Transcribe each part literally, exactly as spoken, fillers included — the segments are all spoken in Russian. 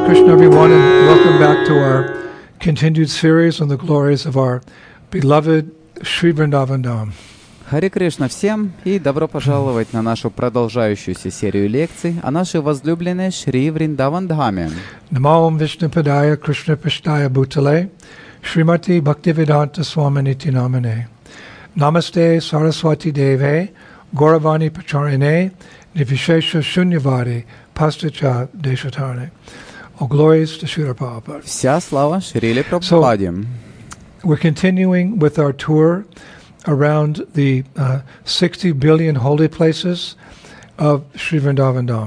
Krishna, everyone, and welcome back to our continued series on the glories of our beloved Shri Vrindavan Dham. Харе Кришна всем и добро пожаловать на нашу продолжающуюся серию лекций о нашей возлюбленной Шри Вриндаван Dhаме. Namo Vishnupadaya Krishna Pishtaya Bhutale Srimati Bhaktivedanta Swaminiti Namane Namaste Saraswati Deve Gauravani Pacharine Nivishesha Shunyavadi Pastacha Deshatane. All glories to Srila Prabhupada. Вся слава Шриле Прабхупаде. So, we're continuing with our tour around the uh, sixty billion holy places of Shri Vrindavan Dham.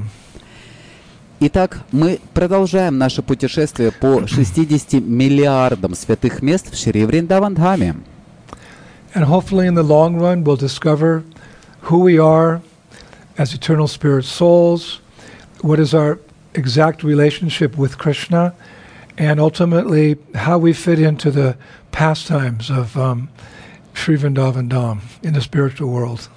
Итак, мы продолжаем наше путешествие по шестидесяти миллиардам святых мест в Шри Вриндаван Dhаме. And hopefully in the long run we'll discover who we are as eternal spirit souls, what is our exact relationship with Krishna, and ultimately how we fit into the pastimes of um, Shri Vrindavan Dham in the spiritual world.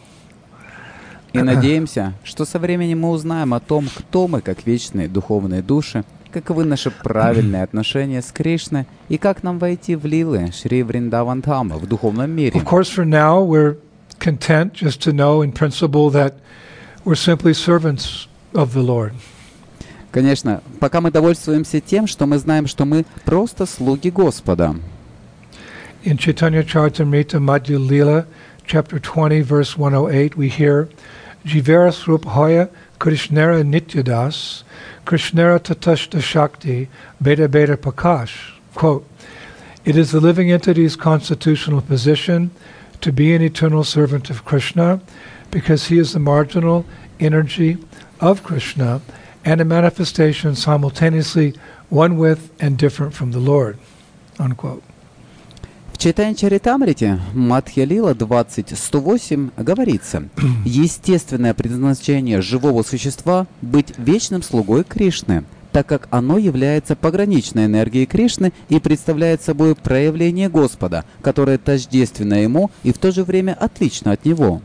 И надеемся, что со временем мы узнаем о том, кто мы как вечные духовные души, каковы наши правильные отношения с Кришной и как нам войти в лилы Шри Вриндаван Dhама в духовном мире. Of course, for now we're content just to know in principle that we're simply servants of the Lord. Конечно, пока мы довольствуемся тем, что мы знаем, что мы просто слуги Господа. In Chaitanya Charitamrita Madhya Lila, chapter twenty, verse one oh eight, we hear, Jivera Srup Hoya Krishnera Nityadas, Krishnera Tatashta Shakti, Beta Beta Prakash. Quote, it is the living entity's constitutional position to be an eternal servant of Krishna because he is the marginal energy of Krishna and a manifestation simultaneously one with and different from the Lord. Unquote. В Чайтанья Чаритамрите, Мадхья Лила двадцать сто восемь, говорится, естественное предназначение живого существа — быть вечным слугой Кришны, так как оно является пограничной энергией Кришны и представляет собой проявление Господа, которое тождественно Ему и в то же время отлично от Него.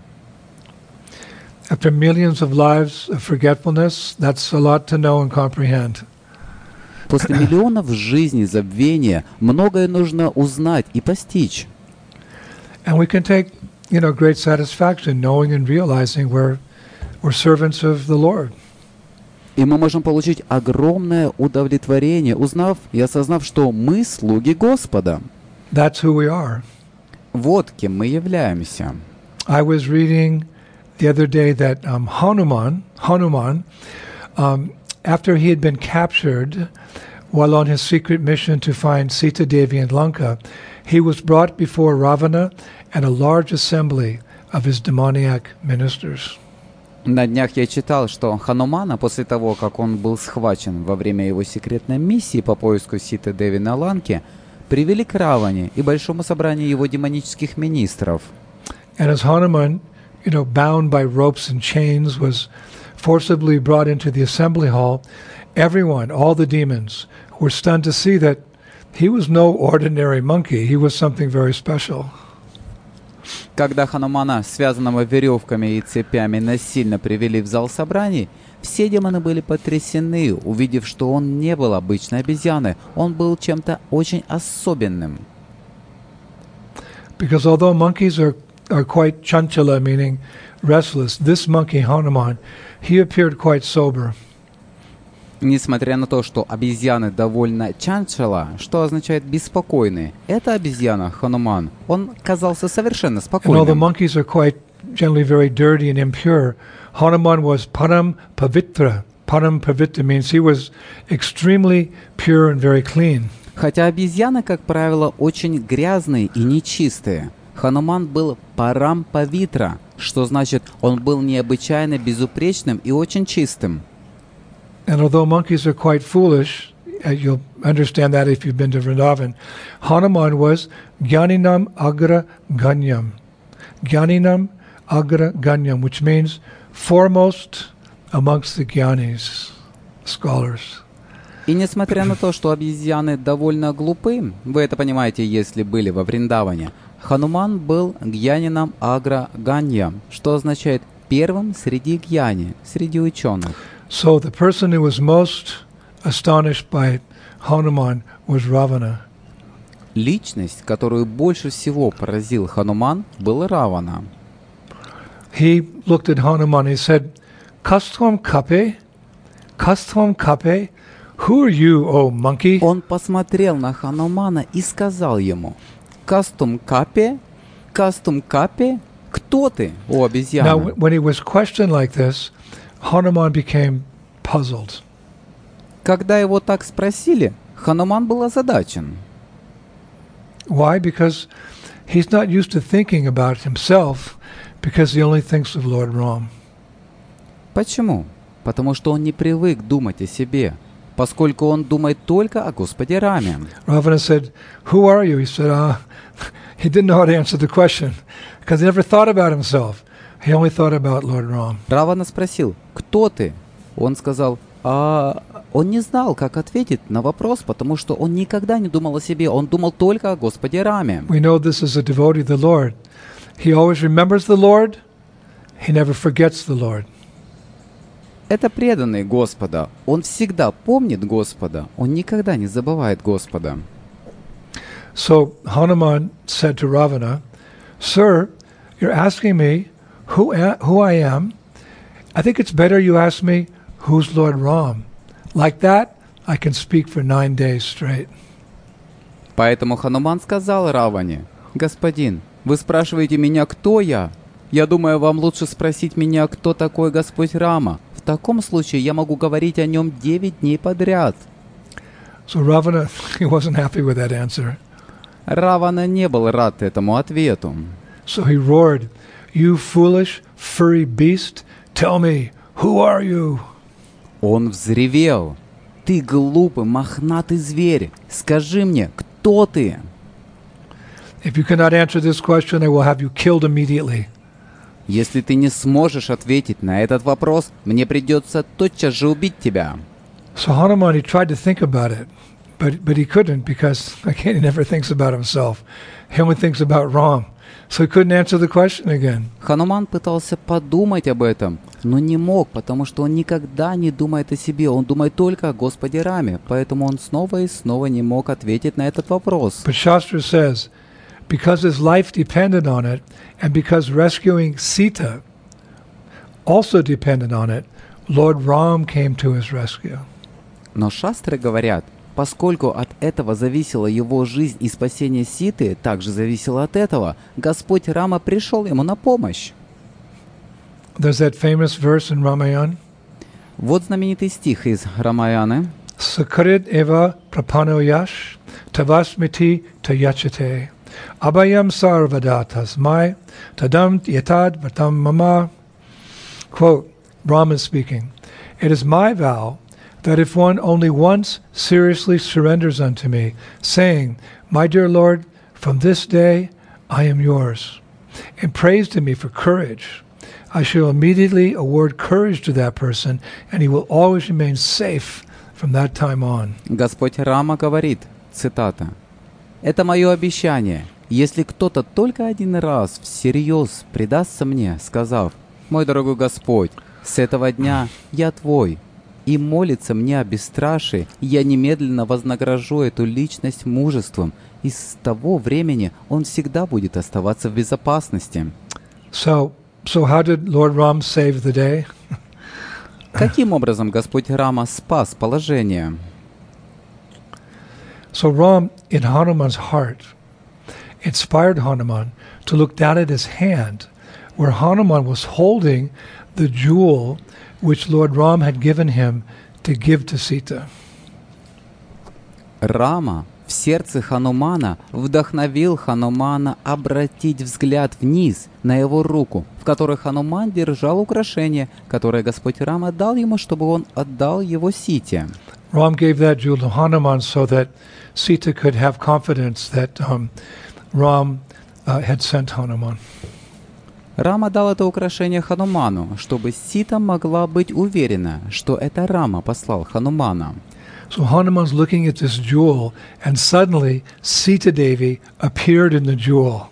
After millions of lives of forgetfulness, that's a lot to know and comprehend. После миллионов жизней забвения многое нужно узнать и постичь. And we can take, you know, great satisfaction knowing and realizing we're we're servants of the Lord. И мы можем получить огромное удовлетворение, узнав и осознав, что мы слуги Господа. That's who we are. Вот кем мы являемся. I was reading the other day that um, Hanuman, Hanuman, um, after he had been captured while on his secret mission to find Sita Devi in Lanka, he was brought before Ravana and a large assembly of his demoniac ministers. На днях я читал, что Ханумана, после того, как он был схвачен во время его секретной миссии по поиску Ситы Деви на Ланке, привели к Раване и большому собранию его демонических министров. And as Hanuman, you know, bound by ropes and chains, was forcibly brought into the assembly hall, everyone, all the demons, were stunned to see that he was no ordinary monkey. He was something very special. Когда Ханумана, связанного веревками и цепями, насильно привели в зал собраний, все демоны были потрясены, увидев, что он не был обычной обезьяной, он был чем-то очень особенным. Because although monkeys are are quite chanchala, meaning restless, this monkey Hanuman, he appeared quite sober. Несмотря на то, что обезьяны довольно чанчала, что означает беспокойный, эта обезьяна Хануман, он казался совершенно спокойным. And although monkeys are quite generally very dirty and impure, Hanuman was param pavitra. Param pavitra means he was extremely pure and very clean. Хотя обезьяны, как правило, очень грязные и нечистые, Хануман был парам павитра, что значит, он был необычайно безупречным и очень чистым. And although monkeys are quite foolish, uh, you'll understand that if you've been to Vrindavan, Hanuman was Gyaninam Agra Ganyam. Gyaninam Agra Ganyam, which means foremost amongst the Gyanis, scholars. И несмотря на то, что обезьяны довольно глупы, вы это понимаете, если были во Вриндаване, Хануман был гьянином агра ганья, что означает первым среди гьяни, среди ученых. So the person who was most astonished by Hanuman was Ravana. Личность, которую больше всего поразил Хануман, был Равана. He looked at Hanuman and he said, Kastvam kape? Kastvam kape? Who are you, O monkey? Он посмотрел на Ханумана и сказал ему: «Кастум капе? Кастум капе? Кто ты, о Now, обезьяна?» when he was questioned like this, Hanuman became puzzled. Когда его так спросили, Хануман был озадачен. Why? Because he's not used to thinking about himself, because he only thinks of Lord Ram. Почему? Потому что он не привык думать о себе, поскольку он думает только о Господе Раме. Ravana said, Who are you? He said, ah, he didn't know how to answer the question, because he never thought about himself. He only thought about Lord Ram. Равана спросил: «Кто ты?» Он сказал, а он не знал, как ответить на вопрос, потому что он никогда не думал о себе, он думал только о Господе Раме. We know this is a devotee of the Lord. He always remembers the Lord. He never forgets the Lord. Это преданный Господа. Он всегда помнит Господа. Он никогда не забывает Господа. So Hanuman said to Ravana, Sir, you're asking me who, a- who I am. I think it's better you ask me who's Lord Ram. Like that, I can speak for nine days straight. Поэтому Хануман сказал Раване: «Господин, вы спрашиваете меня, кто я? Я думаю, вам лучше спросить меня, кто такой Господь Рама. В таком случае я могу говорить о нем девять дней подряд». So Ravana, he wasn't happy with that answer. Равана не был рад этому ответу. So he roared, You foolish, furry beast, tell me, who are you? Он взревел: «Ты глупый, мохнатый зверь! Скажи мне, кто ты?» If you cannot answer this question, I will have you killed immediately. «Если ты не сможешь ответить на этот вопрос, мне придется тотчас же убить тебя». So Hanuman, he tried to think about it, but but he couldn't because, again, he never thinks about himself. He only thinks about Ram. So he couldn't answer the question again. Хануман пытался подумать об этом, но не мог, потому что он никогда не думает о себе, он думает только о Господе Раме, поэтому он снова и снова не мог ответить на этот вопрос. But Shastra says, because his life depended on it, and because rescuing Sita also depended on it, Lord Ram came to his rescue. Но шастры говорят, поскольку от этого зависела его жизнь и спасение Ситы, также зависело от этого, Господь Рама пришел ему на помощь. There's that famous verse in Ramayana. Вот знаменитый стих из Рамаяны. Sakarid eva prapanoyash tavasmiti tayachate abhayam sarvadatas mai tadam yatad vatam mama. Quote, Brahman speaking, It is my vow that if one only once seriously surrenders unto me, saying, My dear Lord, from this day I am yours, and prays to me for courage, I shall immediately award courage to that person, and he will always remain safe from that time on. Господь Рама говорит, цитата, «Это мое обещание, если кто-то только один раз всерьез предастся мне, сказав, «Мой дорогой Господь, с этого дня я твой», и молится мне о бесстрашии, я немедленно вознагражу эту личность мужеством, и с того времени он всегда будет оставаться в безопасности». So, so how did Lord Ram save the day? Каким образом Господь Рама спас положение? So Ram, in Hanuman's heart, inspired Hanuman to look down at his hand, where Hanuman was holding the jewel which Lord Ram had given him to give to Sita. Рама в сердце Ханумана вдохновил Ханумана обратить взгляд вниз на его руку, в которой Хануман держал украшение, которое Господь Рама дал ему, чтобы он отдал его Сите. Ram gave that jewel to Hanuman so that Sita could have confidence that um, Ram uh, had sent Hanuman. Рама дал это украшение Хануману, чтобы Сита могла быть уверена, что это Рама послал Ханумана. So Hanuman's looking at this jewel, and suddenly Sita Devi appeared in the jewel.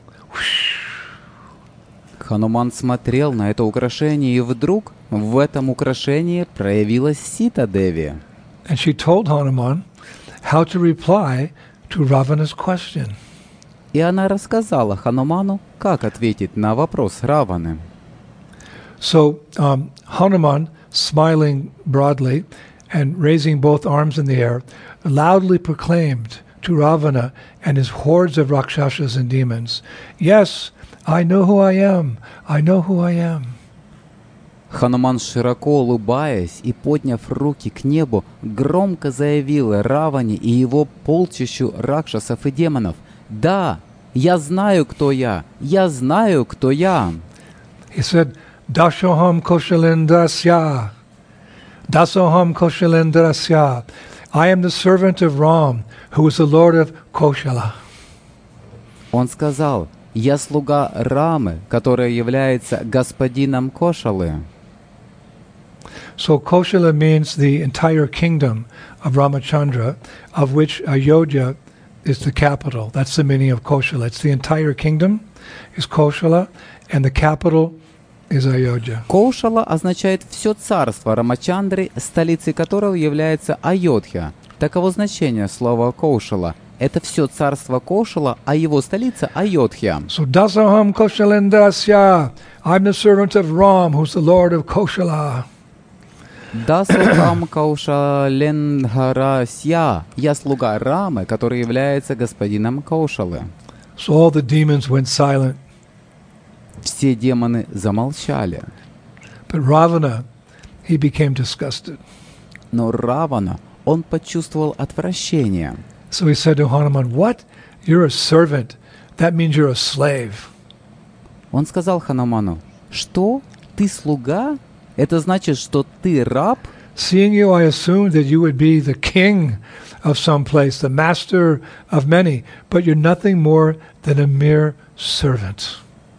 Хануман смотрел на это украшение, и вдруг в этом украшении проявилась Сита Деви. And she told Hanuman how to reply to Ravana's question. И она рассказала Хануману, как ответить на вопрос Раваны. So um, Hanuman, smiling broadly and raising both arms in the air, loudly proclaimed to Ravana and his hordes of Rakshasas and demons, "Yes, I know who I am. I know who I am." Хануман, широко улыбаясь и подняв руки к небу, громко заявил Раване и его полчищу ракшасов и демонов: «Да, я знаю, кто я! Я знаю, кто я!» He said, "Dashoham Koshalendrasya. Dasoham Koshalendrasya. I am the servant of Ram, who is the Lord of Koshala." Он сказал: «Я слуга Рамы, который является господином Кошалы». So Koshala means the entire kingdom of Ramachandra, of which Ayodhya is the capital. That's the meaning of Koshala. It's the entire kingdom is Koshala, and the capital is Ayodhya. Кошала означает все царство Рамачандры, столицей которого является Айодхя. Таково значение слова Кошала. Это все царство Кошала, а его столица Айодхя. So Dasaham Koshalendasya. I'm the servant of Ram, who's the Lord of Koshala. Дасухам Каушаленгарасья. Я слуга Рамы, который является господином Кошалы. So all the demons went silent. Все демоны замолчали. But Ravana, he became disgusted. Но Равана, он почувствовал отвращение. So he said to Hanuman, "What? You're a servant. That means you're a slave." Он сказал Хануману: «Что? Ты слуга? Это значит, что ты раб? Seeing you, I assumed that you would be the king of some place, the master of many, but you're nothing more than a mere servant."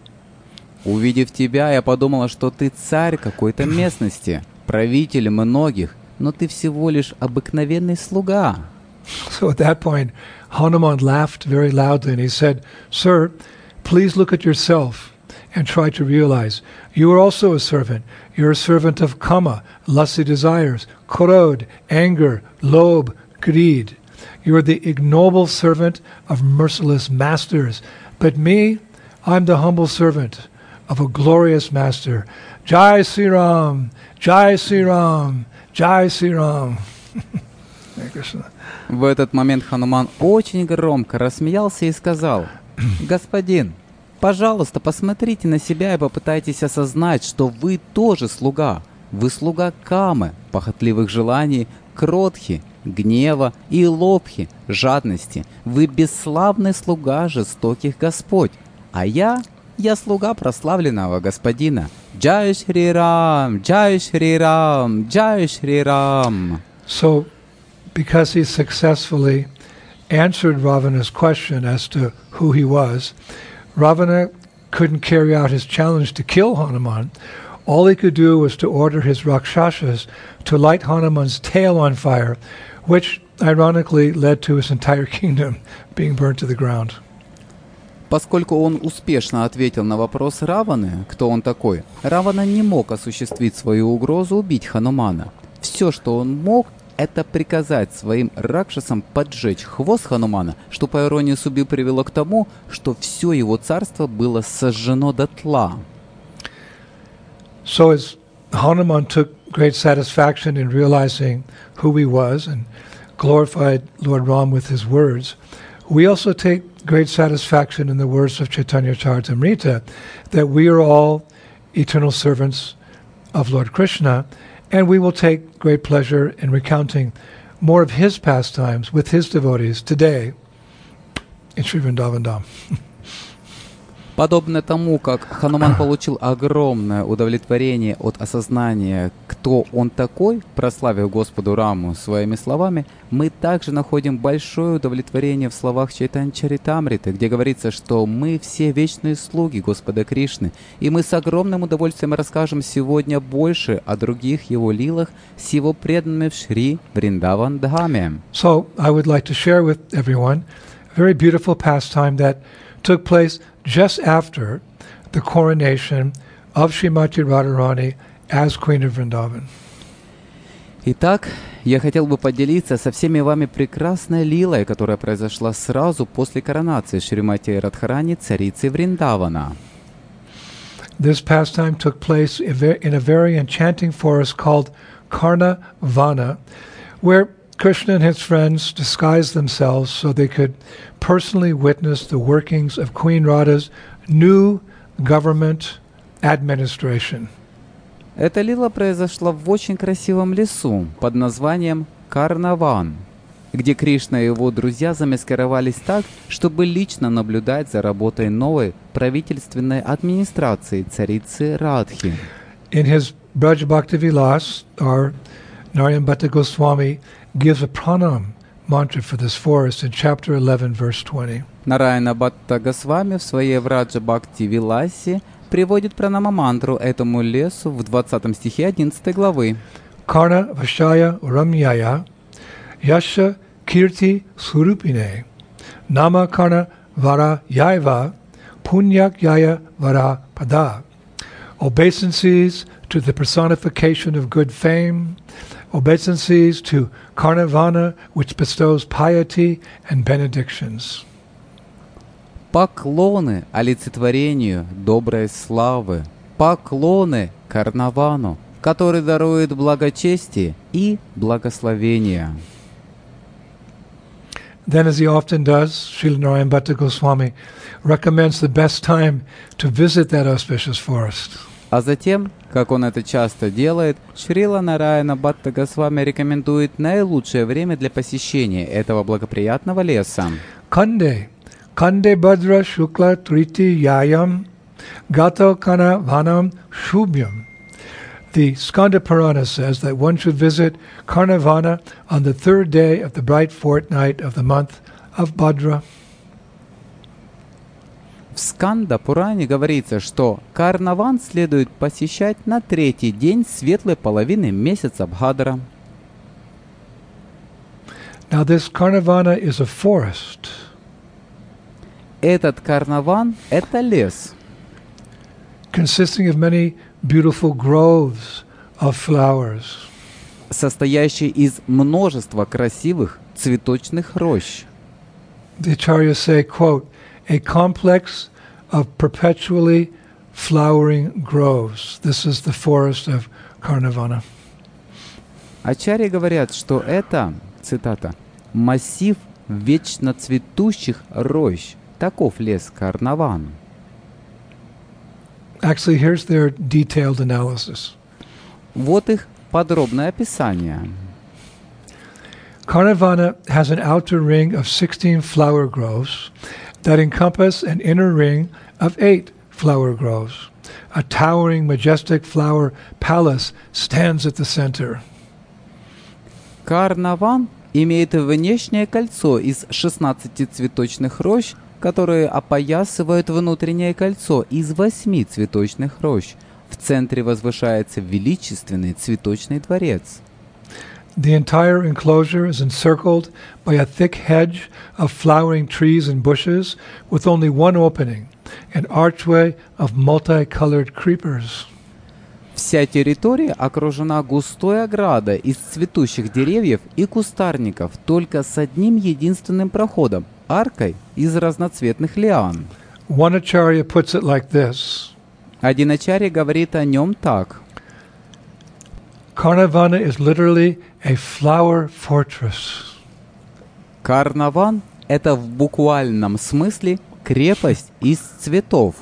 Увидев тебя, я подумала, что ты царь какой-то местности, правитель многих, но ты всего лишь обыкновенный слуга». So at that point, Hanuman laughed very loudly and he said, "Sir, please look at yourself and try to realize you are also a servant. You're a servant of kama, lusty desires, krodh, anger, lobh, greed. You are the ignoble servant of merciless masters. But me, I'm the humble servant of a glorious master. Jai Sri Ram, Jai Sri Ram, Jai Sri Ram." Hare Krishna. В этот момент Хануман очень громко рассмеялся и сказал: «Господин, пожалуйста, посмотрите на себя и попытайтесь осознать, что вы тоже слуга. Вы слуга Камы, похотливых желаний, кротхи, гнева и лобхи, жадности. Вы бесславный слуга жестоких Господь. А я, я слуга прославленного Господина. Джай Шри Рам, Джай Шри Рам, Джай Шри Рам». So, because he successfully answered Ravana's question as to who he was, Ravana couldn't carry out his challenge to kill Hanuman. All he could do was to order his Rakshasas to light Hanuman's tail on fire, which ironically led to his entire kingdom being burnt to the ground. Поскольку он успешно ответил на вопрос Раваны, кто он такой, Равана не мог осуществить свою угрозу убить Ханумана. Все, что он мог, это приказать своим ракшасам поджечь хвост Ханумана, что по иронии судьбы привело к тому, что все его царство было сожжено дотла. So as Hanuman took great satisfaction in realizing who he was and glorified Lord Ram with his words, we also take great satisfaction in the words of Chaitanya Charitamrita that we are all eternal servants of Lord Krishna, and we will take great pleasure in recounting more of his pastimes with his devotees today in Sri Vrindavan Dham. Подобно тому, как Хануман получил огромное удовлетворение от осознания, кто он такой, прославив Господу Раму своими словами, мы также находим большое удовлетворение в словах Чайтанья Чаритамриты, где говорится, что мы все вечные слуги Господа Кришны, и мы с огромным удовольствием расскажем сегодня больше о других его лилах с его преданными в Шри Вриндаван Dhame. So, I would like to share with everyone a very beautiful pastime that took place just after the coronation of Srimati Radharani as Queen of Vrindavan. Итак, я хотел бы поделиться со всеми вами прекрасной лилой, которая произошла сразу после коронации Шримати Радхарани, царицы Вриндавана. This pastime took place in a very enchanting forest called Karnavana, where Krishna and his friends disguised themselves so they could personally witness the workings of Queen Radha's new government administration. Эта лила произошла в очень красивом лесу под названием Карнаван, где Кришна и его друзья замаскировались так, чтобы лично наблюдать за работой новой правительственной администрации царицы Радхи. In his Braj Bhakti Vilas, our Narayan Bhatta Goswami gives a pranam mantra for this forest in chapter eleven, verse twenty. Нараяна Бхатта Госвами в своей Враджа Бхакти Виласе приводит пранама-мантру этому лесу в двадцатом стихе одиннадцатой главы. Karna Vashaya Ramyaya Yasha Kirti Surupine Nama Karna Vara Yaiva Punyak Yaya Vara Pada. Obeisances to the personification of good fame, obeisances to Karnavana, which bestows piety and benedictions. Поклоны олицетворению доброй славы, поклоны Карнавану, который дарует благочестие и благословение. Then, as he often does, Srila Narayan Bhatta Goswami recommends the best time to visit that auspicious forest. А затем, как он это часто делает, Шрила Нараяна Бхатта Госвами рекомендует наилучшее время для посещения этого благоприятного леса. Kande, Kande Bhadra Shukla Triti Yayam Gato Kana Vanam Shubhyam. The Skanda Purana says that one should visit Karnavana on the third day of the bright fortnight of the month of Bhadra. В Сканда Пуране говорится, что Карнаван следует посещать на третий день светлой половины месяца Бхадра. Now this Karnavana is a forest. Этот Карнаван — это лес, consisting of many beautiful groves of flowers. состоящий из множества красивых цветочных рощ. The acharyas say, quote, a complex of perpetually flowering groves. This is the forest of Karnavana. Ачарьи говорят, что это, цитата, массив вечно цветущих рощ. Таков лес Карнаван. Actually, here's their detailed analysis. Вот их подробное описание. Karnavana has an outer ring of sixteen flower groves that encompass an inner ring of eight flower groves. A towering, majestic flower palace stands at the center. Карнаван имеет внешнее кольцо из шестнадцати цветочных рощ, которые опоясывают внутреннее кольцо из восьми цветочных рощ. В центре возвышается величественный цветочный дворец. The entire enclosure is encircled by a thick hedge of flowering trees and bushes with only one opening, an archway of multicolored creepers. Вся территория окружена густой оградой из цветущих деревьев и кустарников, только с одним единственным проходом – аркой из разноцветных лиан. One acharya puts it like this. Один ачарья говорит о нем так. Karnavana is literally a flower fortress. Карнаван – это в буквальном смысле крепость из цветов.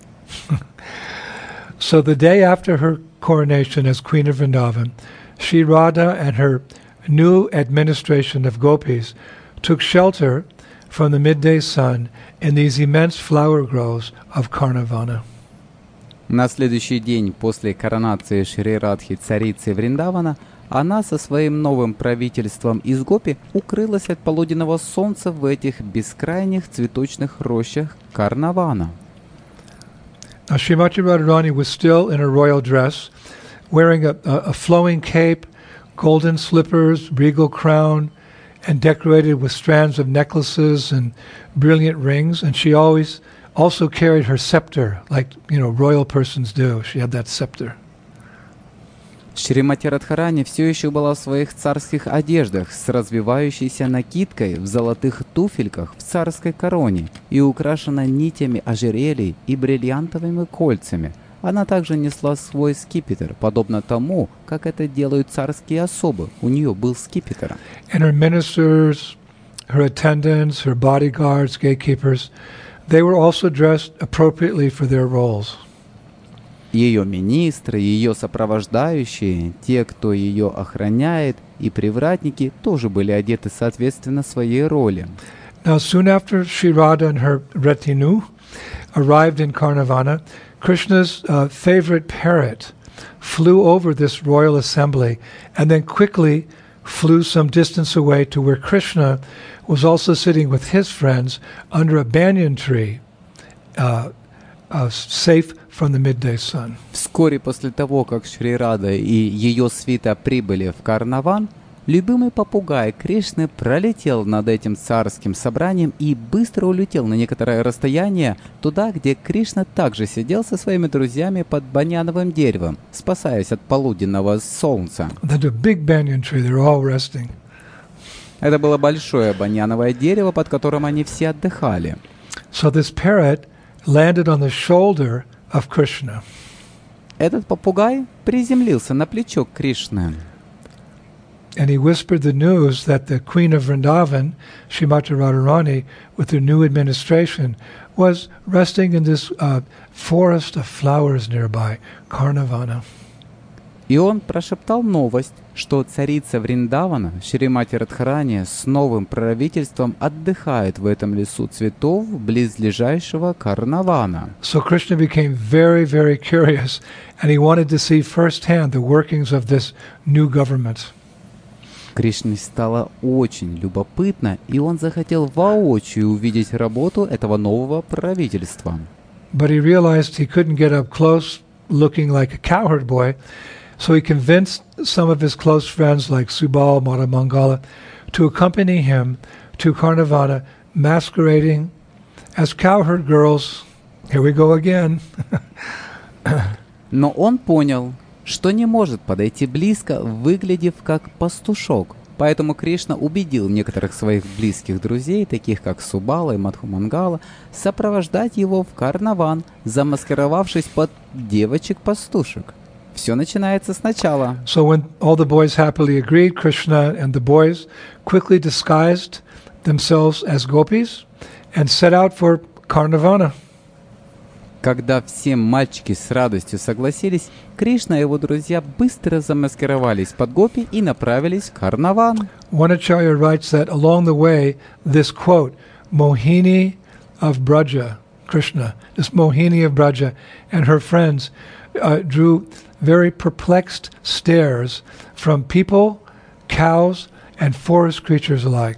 So the day after her coronation as Queen of Vrindavan, Shri Radha and her new administration of gopis took shelter from the midday sun in these immense flower groves of Karnavana. На следующий день после коронации Шри Радхи царицы Вриндавана она со своим новым правительством из гопи укрылась от полуденного солнца в этих бескрайних цветочных рощах Карнавана. Now, Srimati Radharani was still in a royal dress, wearing a, a, a flowing cape, golden slippers, regal crown, and decorated with strands of necklaces and brilliant rings. And she always also carried her scepter, like, you know, royal persons do. She had that scepter. Шримати Радхарани все еще была в своих царских одеждах с развивающейся накидкой в золотых туфельках в царской короне и украшена нитями ожерелий и бриллиантовыми кольцами. Она также несла свой скипетр, подобно тому, как это делают царские особы. У нее был скипетр. And her ministers, her attendants, her bodyguards, gatekeepers, they were also dressed appropriately for their roles. Ее министры, ее сопровождающие, те, кто ее охраняет, и привратники тоже были одеты соответственно своей роли. Now, soon after Sri Radha and her retinue arrived in Karnavana, Krishna's uh, favorite parrot flew over this royal assembly and then quickly flew some distance away to where Krishna was also sitting with his friends under a banyan tree, uh, uh, safe from the midday sun. Вскоре после того, как Шри Рада и ее свита прибыли в Карнаван, любимый попугай Кришны пролетел над этим царским собранием и быстро улетел на некоторое расстояние туда, где Кришна также сидел со своими друзьями под баньяновым деревом, спасаясь от полуденного солнца. There's a big banyan tree, they're all resting. Это было большое баньяновое дерево, под которым они все отдыхали. So this parrot landed on the shoulder of Krishna. Этот попугай приземлился на плечо Кришны. And he whispered the news that the Queen of Vrindavan, Srimati Radharani, with her new administration, was resting in this uh, forest of flowers nearby, Karnavana. И он прошептал новость, что царица Вриндавана, Шримати Радхарани, с новым правительством отдыхает в этом лесу цветов близлежащего Карнавана. So Krishna became very, very curious, and he wanted to see firsthand the workings of this new government. Кришне стало очень любопытно, и он захотел воочию увидеть работу этого нового правительства. But he realized he couldn't get up close looking like a cowherd boy, so he convinced some of his close friends like Subal, Madhamangala to accompany him to Karnavana, masquerading as cowherd girls. Here we go again. Но он понял, что не может подойти близко, выглядев как пастушок. Поэтому Кришна убедил некоторых своих близких друзей, таких как Субала и Мадхумангала, сопровождать его в карнаван, замаскировавшись под девочек-пастушек. Все начинается сначала. So when all the boys happily agreed, Krishna and the boys quickly disguised themselves as gopis and set out for Karnavana. Когда все мальчики с радостью согласились, Кришна и его друзья быстро замаскировались под гопи и направились в карнаван. One Acharya writes that along the way, this quote, Mohini of Braja, Krishna, this Mohini of Braja and her friends uh, drew very perplexed stares from people, cows, and forest creatures alike.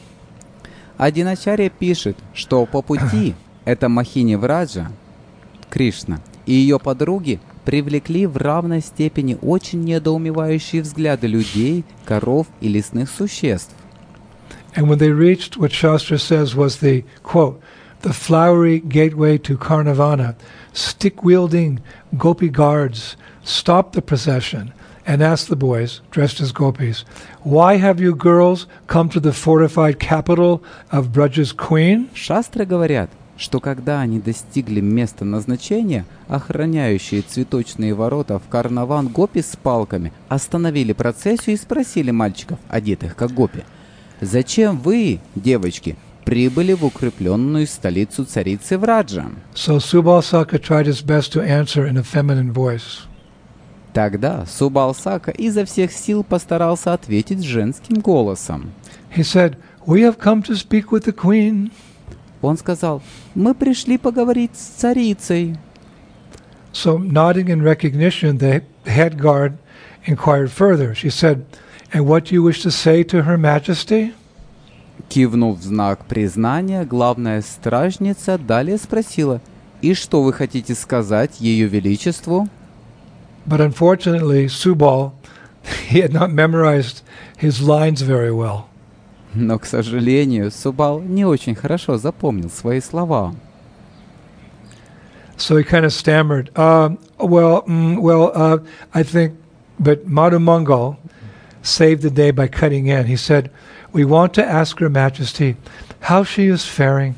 Один ачарья пишет, что по пути эта Мохини Враджа, Кришна, и ее подруги привлекли в равной степени очень недоумевающие взгляды людей, коров и лесных существ. And when they reached what Shastra says was the, quote, the flowery gateway to Karnavana, stick-wielding gopi guards stopped the procession and asked the boys, dressed as gopis, why have you girls come to the fortified capital of Braja's queen? Шастры говорят, что когда они достигли места назначения, охраняющие цветочные ворота в карнаван гопи с палками остановили процессию и спросили мальчиков, одетых как гопи, «Зачем вы, девочки, прибыли в укрепленную столицу царицы Враджа?» So Subal Saka tried his best to answer in a feminine voice. Тогда Субал Сака изо всех сил постарался ответить женским голосом. He said, we have come to speak with the queen. Он сказал, «Мы пришли поговорить с царицей». So, nodding in recognition, the head guard inquired further. She said, and what do you wish to say to Her Majesty? Кивнув в знак признания, главная стражница далее спросила, «И что вы хотите сказать Ее Величеству?» But unfortunately, Subal, he had not memorized his lines very well. Но, к сожалению, Субал не очень хорошо запомнил свои слова. So he kind of stammered, uh, well, mm, well, uh, I think But Madhu Mangal saved the day by cutting in. He said, "We want to ask Her Majesty how she is faring."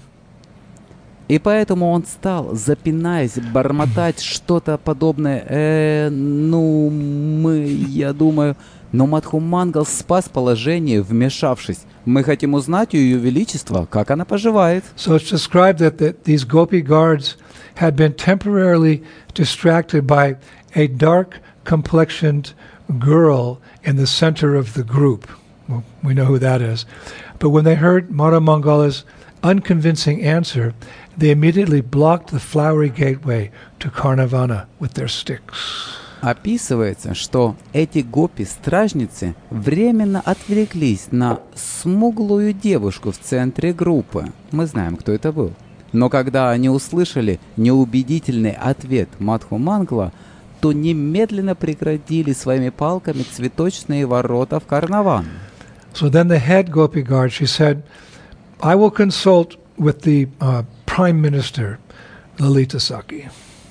И поэтому он стал, запинаясь, бормотать что-то подобное. Э, ну, мы, я думаю... Но Мадхумангал спас положение, вмешавшись. Мы хотим узнать у Ее Величества, как она поживает. So it's described that, that these gopi guards had been temporarily distracted by a dark-complexioned girl in the center of the group. Well, we know who that is. But when they heard Madhu Mangala's unconvincing answer, they immediately blocked the flowery gateway to Karnavana with their sticks. Описывается, что эти гопи-стражницы временно отвлеклись на смуглую девушку в центре группы. Мы знаем, кто это был. Но когда они услышали неубедительный ответ Мадхумангала, то немедленно преградили своими палками цветочные ворота в Карнаван. So then the head gopi guard, she said, "I will consult with the uh, Prime Minister, Lalita Sakhi."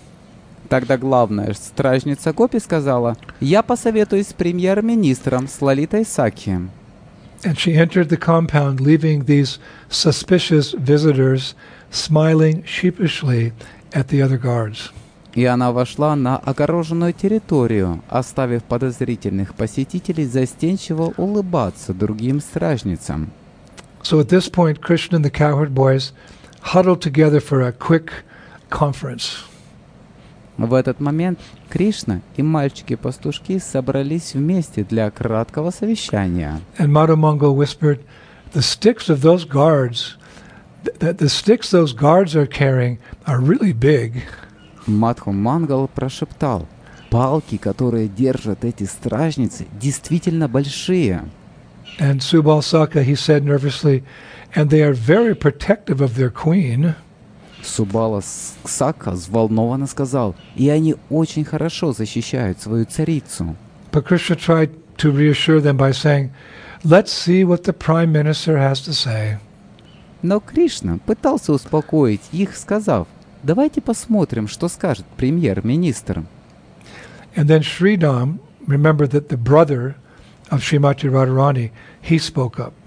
Тогда главная стражница Гопи сказала: «Я посоветуюсь с премьер-министром, с Лалитой Сакхи». And she entered the compound, leaving these suspicious visitors smiling sheepishly at the other guards. И она вошла на огороженную территорию, оставив подозрительных посетителей застенчиво улыбаться другим стражницам. So at this point, Krishna and the cowherd boys huddled together for a quick conference. В этот момент Кришна и мальчики-пастушки собрались вместе для краткого совещания. And Madhu Mangal whispered, "The sticks of those guards, that the sticks those guards are carrying are really big." Мадхумангал прошептал: «Палки, которые держат эти стражницы, действительно большие». And Subal Sakha, he said nervously, "And they are very protective of their queen." Субала Сакха взволнованно сказал: «И они очень хорошо защищают свою царицу». But Krishna tried to reassure them by saying, "Let's see what the Prime Minister has to say." Но Кришна пытался успокоить их, сказав: «Давайте посмотрим, что скажет премьер-министр». And then Sridham, remember that the brother of Srimati Radharani, he spoke up.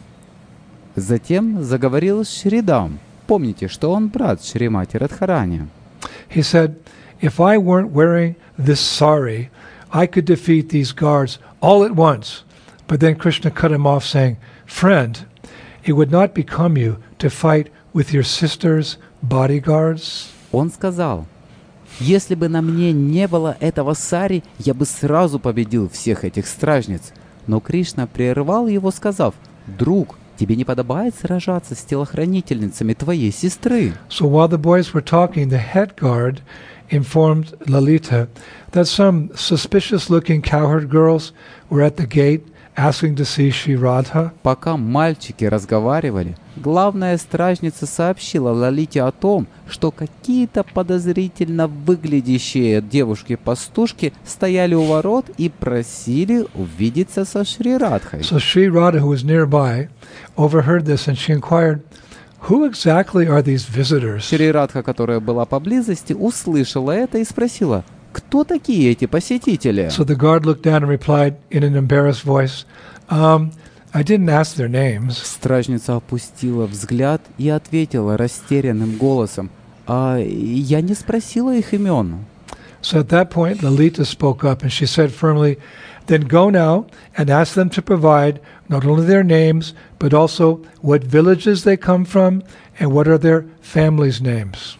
Затем заговорил Шридам. Помните, что он брат Шримати Радхарани. He said, "If I weren't wearing this sari, I could defeat these guards all at once." But then Krishna cut him off, saying, "Friend, it would not become you to fight with your sister's bodyguards." Он сказал: «Если бы на мне не было этого сари, я бы сразу победил всех этих стражниц». Но Кришна прервал его, сказав: «Друг, тебе не подобает сражаться с телохранительницами твоей сестры». So while the boys were talking, the head guard informed Lalita that some suspicious-looking cowherd girls were at the gate asking to see Shri Radha. Пока мальчики разговаривали, главная стражница сообщила Лалите о том, что какие-то подозрительно выглядящие девушки-пастушки стояли у ворот и просили увидеться со Шри Радхой. So Shri Radha, who was nearby, overheard this, and she inquired, "Who exactly are these visitors?" Шри Радха, которая была поблизости, услышала это и спросила: «Кто такие эти посетители?» So the guard looked down and replied in an embarrassed voice, um, "I didn't ask their names." Стражница опустила взгляд и ответила растерянным голосом: «А я не спросила их имен». So at that point, Lalita spoke up, and she said firmly, "Then go now and ask them to provide not only their names, but also what villages they come from and what are their families' names."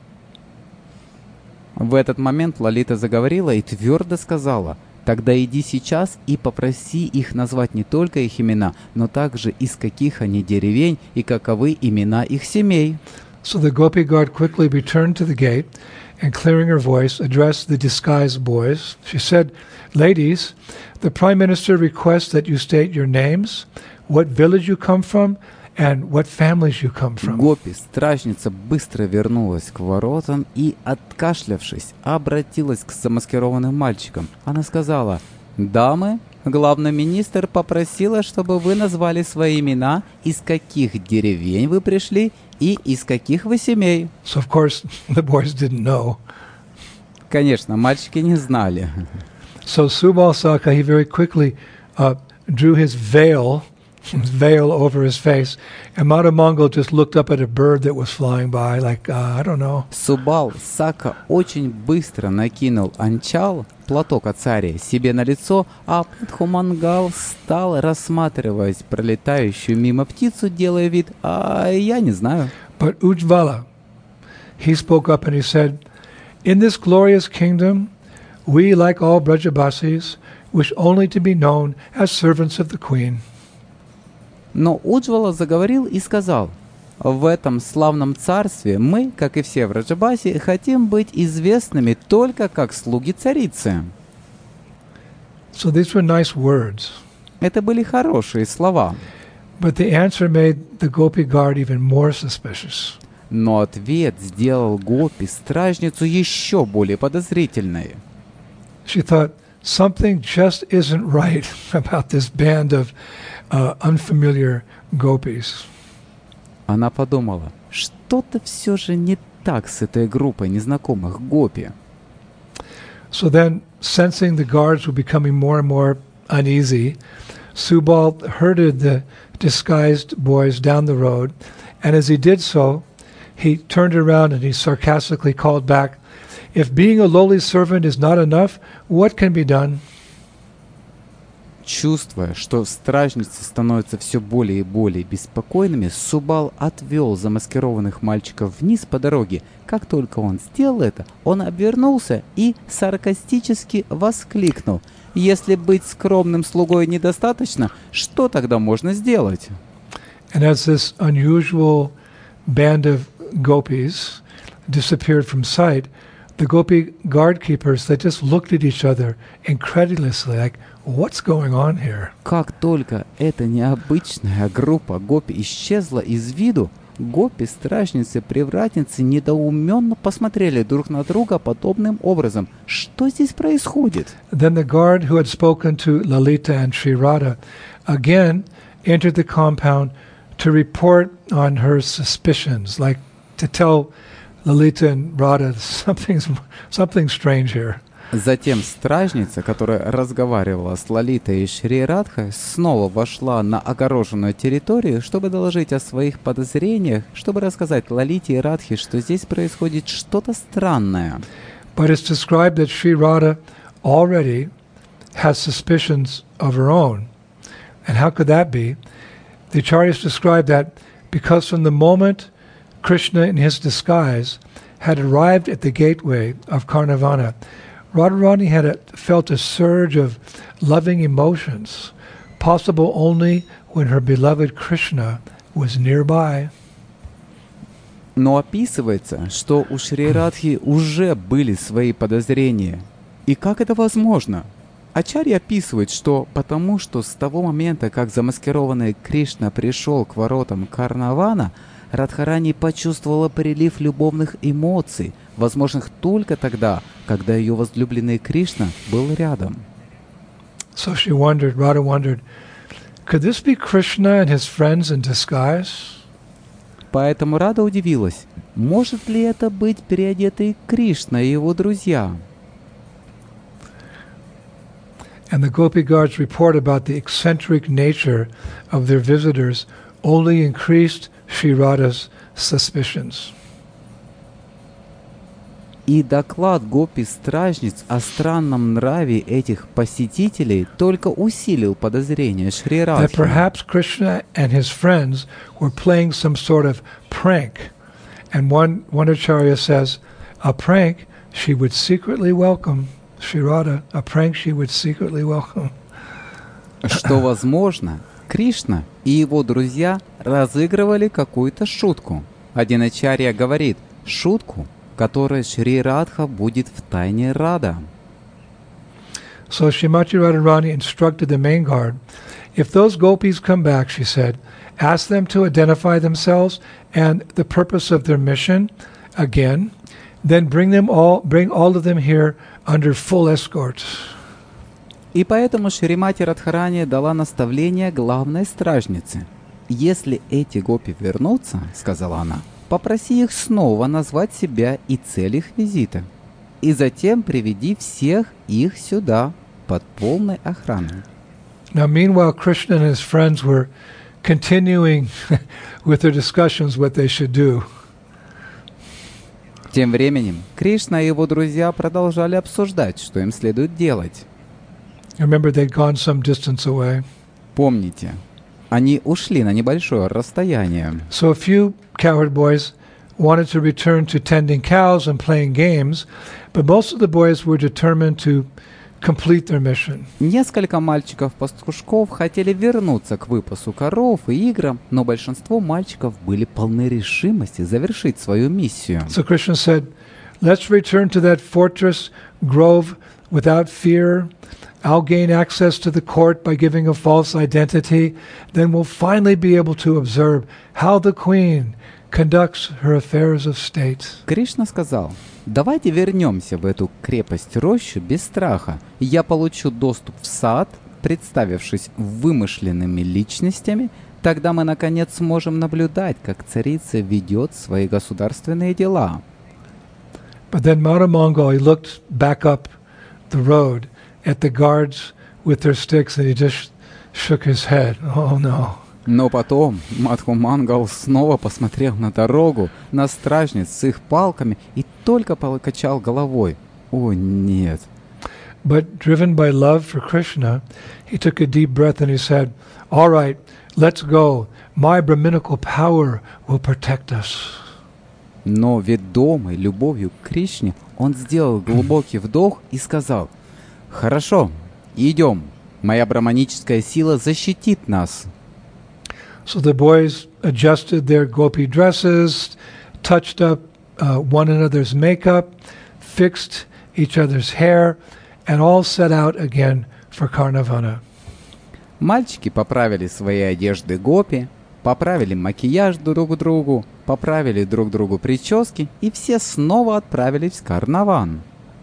В этот момент Лалита заговорила и твердо сказала: «Тогда иди сейчас и попроси их назвать не только их имена, но также из каких они деревень и каковы имена их семей». So the gopi guard quickly returned to the gate and, clearing her voice, addressed the disguised boys. She said, "Ladies, the Prime Minister requests that you state your names, what village you come from, and what families you come from." Гопи, стражница, быстро вернулась к воротам и, откашлявшись, обратилась к замаскированным мальчикам. Она сказала: «Дамы, главный министр попросила, чтобы вы назвали свои имена, из каких деревень вы пришли и из каких вы семей». So of course the boys didn't know. Конечно, мальчики не знали. So Subal Saka, he very quickly uh, drew his veil, his veil over his face, and Madhamangal just looked up at a bird that was flying by, like, uh, I don't know. Субал Сака очень быстро накинул анчал, платок от царя, себе на лицо, а Мадхумангал стал рассматривать пролетающую мимо птицу, делая вид, а я не знаю. But Ujvala, he spoke up and he said, in this glorious kingdom, we, like all Brajabasis, wish only to be known as servants of the queen. Но Уджвала заговорил и сказал, в этом славном царстве мы, как и все в Раджабасе, хотим быть известными только как слуги царицы. So these were nice words. Это были хорошие слова. But the answer made the Gopi guard even more suspicious. Но ответ сделал Гопи стражницу еще более подозрительной. She thought, something just isn't right about this band of uh, unfamiliar gopis. Она подумала, что-то все же не так с этой группой незнакомых гопи. So then, sensing the guards were becoming more and more uneasy, Subal herded the disguised boys down the road, and as he did so, he turned around and he sarcastically called back, if being a lowly servant is not enough, what can be done? Чувствуя, что стражницы становятся все более и более беспокойными, Субал отвел замаскированных мальчиков вниз по дороге. Как только он сделал это, он обернулся и саркастически воскликнул. Если быть скромным слугой недостаточно, что тогда можно сделать? And as this unusual band of gopis disappeared from sight, the gopi guard keepers, they just looked at each other incredulously, like, what's going on here? Как только эта необычная группа гопи исчезла из виду, гопи-стражницы-привратницы недоуменно посмотрели друг на друга подобным образом. Что здесь происходит? Then the guard who had spoken to Lalita and Sri Radha again entered the compound to report on her suspicions, like to tell Lalita and Radha something's something strange here. Затем стражница, которая разговаривала с Лалитой и Шри Радхой, снова вошла на огороженную территорию, чтобы доложить о своих подозрениях, чтобы рассказать Лалите и Радхе, что здесь происходит что-то странное. But it's described that Sri Radha already has suspicions of her own. And how could that be? The Acharyas describe that because from the moment Krishna in his disguise had arrived at the gateway of Karnavana, Radharani had a, felt a surge of loving emotions, possible only when her beloved Krishna was nearby. Но описывается, что у Шри Радхи уже были свои подозрения. И как это возможно? Ачарьи описывает, что потому что с того момента, как замаскированный Кришна пришел к воротам Карнавана, Радхарани почувствовала прилив любовных эмоций, возможных только тогда, когда ее возлюбленный Кришна был рядом. So she wondered, Radha wondered, could this be Krishna and his friends in disguise? Поэтому Рада удивилась, может ли это быть переодетый Кришна и его друзья? And the Gopi guards report about the eccentric nature of their visitors only increased Sri Radha's suspicions. И доклад гопи-стражниц о странном нраве этих посетителей только усилил подозрения Шри That Радхи. perhaps Krishna and his friends were playing some sort of prank. And one, one acharya says, a prank she would secretly welcome. Sri Radha, a prank she would secretly welcome. Что, возможно, Кришна и его друзья разыгрывали какую-то шутку. Один ачарья говорит, шутку, которой Шри Радха будет втайне рада. So Srimati Radharani instructed the main guard, if those gopis come back, she said, ask them to identify themselves and the purpose of their mission again, then bring them all, bring all of them here under full escort. И поэтому Шримати Радхарани дала наставление главной стражнице. «Если эти гопи вернутся, — сказала она, — попроси их снова назвать себя и цель их визита. И затем приведи всех их сюда под полной охраной. Now, meanwhile, Krishna and his friends were continuing with their discussions what they should do. Тем временем Кришна и его друзья продолжали обсуждать, что им следует делать. Remember, they'd gone some distance away. Помните, они ушли на небольшое расстояние. So a few cowherd boys wanted to return to tending cows and playing games, but most of the boys were determined to complete their mission. Несколько мальчиков-пастушков хотели вернуться к выпасу коров и играм, но большинство мальчиков были полны решимости завершить свою миссию. So Krishna said, let's return to that fortress grove without fear. I'll gain access to the court by giving a false identity. Then we'll finally be able to observe how the queen conducts her affairs of state. Кришна сказал: давайте вернемся в эту крепость-рощу без страха. Я получу доступ в сад, представившись вымышленными личностями. Тогда мы, наконец, сможем наблюдать, как царица ведет свои государственные дела. But then Matamangal, he looked back up the road at the guards with their sticks, and he just shook his head. Oh no. Но потом Мадху Мангал снова посмотрел на дорогу, на стражниц с их палками и только покачал головой. О, нет. But driven by love for Krishna, he took a deep breath and he said, all right, let's go. My Brahminical power will protect us. Но ведомый любовью к Кришне, он сделал глубокий вдох и сказал: хорошо, идем. Моя браманическая сила защитит нас. So the boys adjusted their gopi dresses, touched up uh, one another's makeup, fixed each other's hair, and all set out again for Karnavana. Мальчики поправили свои одежды гопи, поправили макияж друг другу, поправили друг другу прически, и все снова отправились в Карнаван.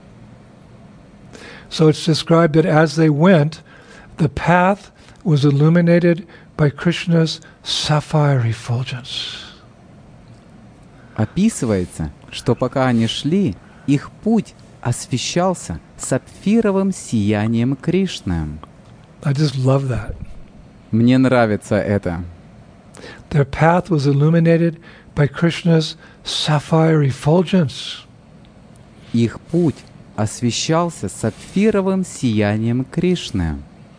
So it's described that as they went, the path was illuminated by Krishna's sapphire refulgence. Описывается, что пока они шли, их путь освещался сапфировым сиянием Кришны. I just love that. Мне нравится это. Their path was illuminated by Krishna's sapphire refulgence. Их путь освещался сапфировым сиянием Кришны.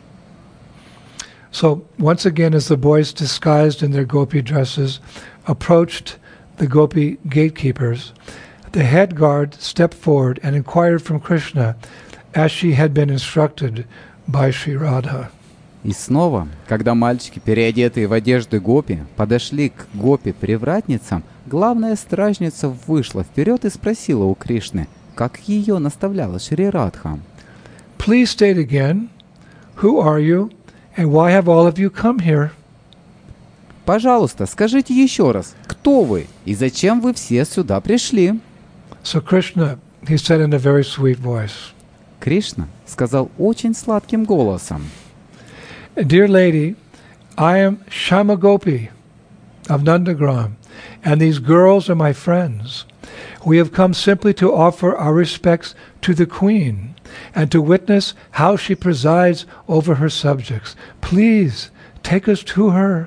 So once again, as the boys, disguised in their gopi dresses, approached the gopi gatekeepers, the head guard stepped forward and inquired from Krishna, as she had been instructed by Sri Radha. И снова, когда мальчики, переодетые в одежды гопи, подошли к гопи-привратницам, главная стражница вышла вперед и спросила у Кришны, как ее наставляла Шри Радха. Please state again, who are you, and why have all of you come here? Пожалуйста, скажите еще раз, кто вы и зачем вы все сюда пришли? So Krishna, he said in a very sweet voice, Кришна сказал очень сладким голосом: Dear lady, I am Shama Gopi of Nandagram, and these girls are my friends. We have come simply to offer our respects to the queen and to witness how she presides over her subjects. Please take us to her.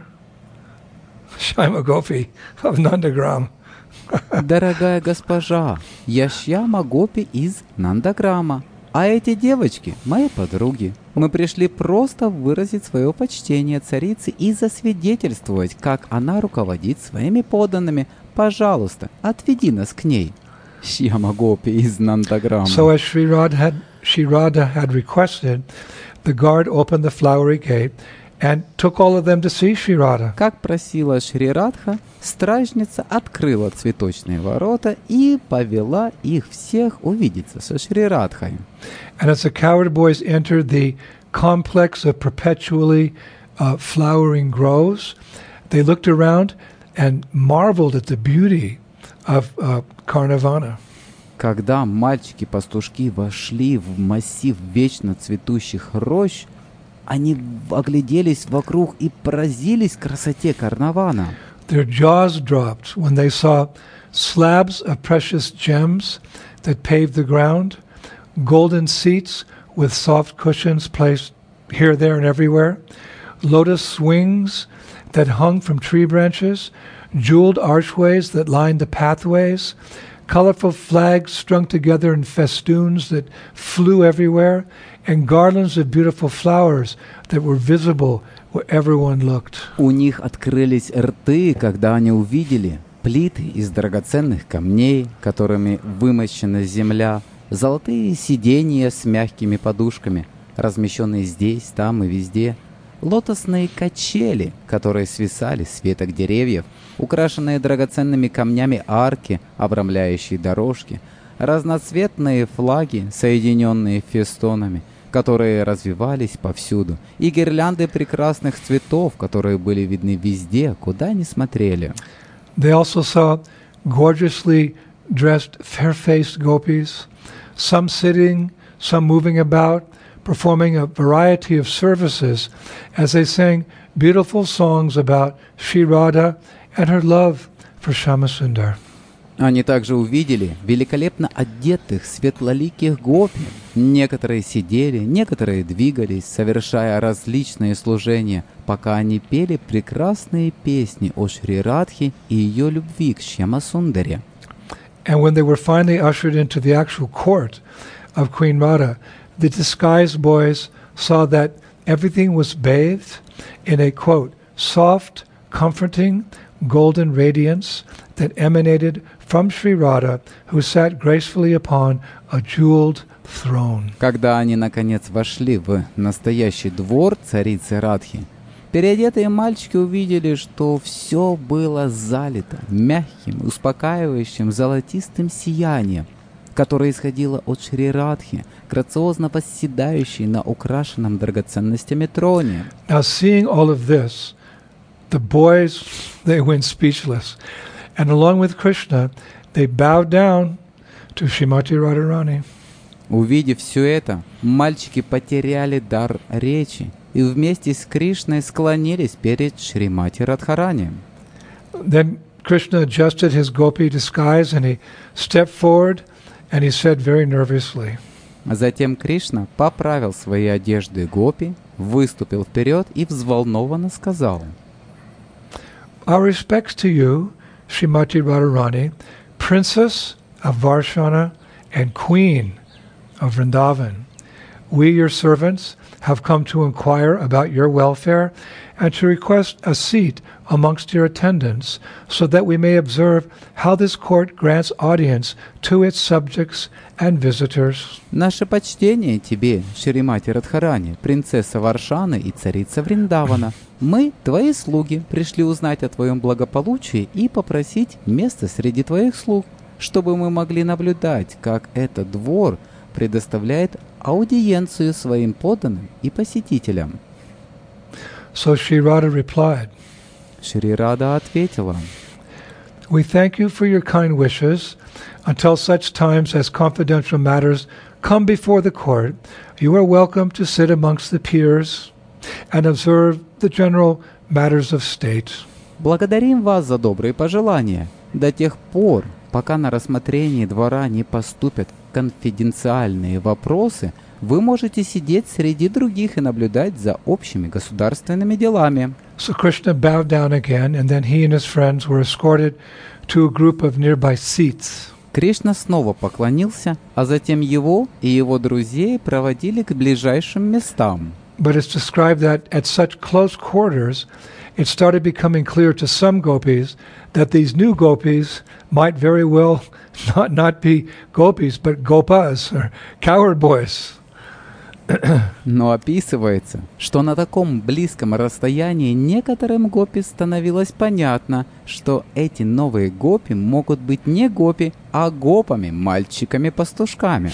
Shama Gopi of Nandagram. Дорогая госпожа, я Шьяма Гопи из Нандаграма, а эти девочки — мои подруги. Мы пришли просто выразить свое почтение царице и засвидетельствовать, как она руководит своими подданными. Пожалуйста, отведи нас к ней. Шьяма Гопи из Нандаграма. So as Sri Radha had, Sri Radha had requested, the guard opened the flowery gate and took all of them to see Sri Radha. Как просила Шри Радха, стражница открыла цветочные ворота и повела их всех увидеться со Шри Радхой. And as the cowherd boys entered the complex of perpetually uh, flowering groves, they looked around and marveled at the beauty of uh, Karnavana. Когда мальчики-пастушки вошли в массив вечно цветущих рощ, они огляделись вокруг и поразились красоте Карнавана. Their jaws dropped when they saw slabs of precious gems that paved the ground, golden seats with soft cushions placed here, there, and everywhere, lotus swings that hung from tree branches, jeweled archways that lined the pathways, colorful flags strung together in festoons that flew everywhere, and garlands of beautiful flowers that were visible wherever one looked. У них открылись рты, когда они увидели плиты из драгоценных камней, которыми вымощена земля, золотые сиденья с мягкими подушками, размещенные здесь, там и везде, лотосные качели, которые свисали с веток деревьев, украшенные драгоценными камнями арки, обрамляющие дорожки, разноцветные флаги, соединенные фестонами, которые развивались повсюду, и гирлянды прекрасных цветов, которые были видны везде, куда ни смотрели. They also saw gorgeously dressed, fair-faced gopis, some sitting, some moving about, performing a variety of services as they sang beautiful songs about Shri Radha and her love for Shyamasundar. Они также увидели великолепно одетых светлоликих гопи. Некоторые сидели, некоторые двигались, совершая различные служения, пока они пели прекрасные песни о Шри Радхе и ее любви к Шьямасундаре. And when they were finally ushered into the actual court of Queen Radha, the disguised boys saw that everything was bathed in a, quote, soft, comforting, golden radiance that emanated from Shri Radha, who sat gracefully upon a jeweled throne. Когда они, наконец, вошли в настоящий двор царицы Радхи, переодетые мальчики увидели, что все было залито мягким, успокаивающим, золотистым сиянием, которое исходило от Шри Радхи, грациозно восседающей на украшенном драгоценностями троне. Now, seeing all of this, the boys, they went speechless. And along with Krishna, they bowed down to Srimati Radharani. Увидев все это, мальчики потеряли дар речи и вместе с Кришной склонились перед Шримати Радхарани. Then Krishna adjusted his gopi disguise and he stepped forward and he said very nervously, Затем Кришна поправил свои одежды гопи, выступил вперед и взволнованно сказал: Our respects to you, Srimati Radharani, Princess of Varshana and Queen of Vrindavan. We, your servants, have come to inquire about your welfare and to request a seat amongst your attendants so that we may observe how this court grants audience to its subjects and visitors. Наше почтение тебе, Шримати Радхарани, принцесса Варшаны и царица Вриндавана. Мы, твои слуги, пришли узнать о твоем благополучии и попросить место среди твоих слуг, чтобы мы могли наблюдать, как этот двор предоставляет аудиенцию своим подданным и посетителям. So Shri Radha replied, Шри Рада ответила: We thank you for your kind wishes. Until such times as confidential matters come before the court, you are welcome to sit amongst the peers and observe the general matters of state. Благодарим вас за добрые пожелания. До тех пор, пока на рассмотрении двора не поступят конфиденциальные вопросы, вы можете сидеть среди других и наблюдать за общими государственными делами. So Krishna bowed down again, and then he and his friends were escorted to a group of nearby seats. Кришна снова поклонился, а затем его и его друзей проводили к ближайшим местам. But it's described that at such close quarters, it started becoming clear to some gopis that these new gopis might very well not, not be gopis, but gopas, or coward boys. Но описывается, что на таком близком расстоянии некоторым гопи становилось понятно, что эти новые гопи могут быть не гопи, а гопами, мальчиками-пастушками.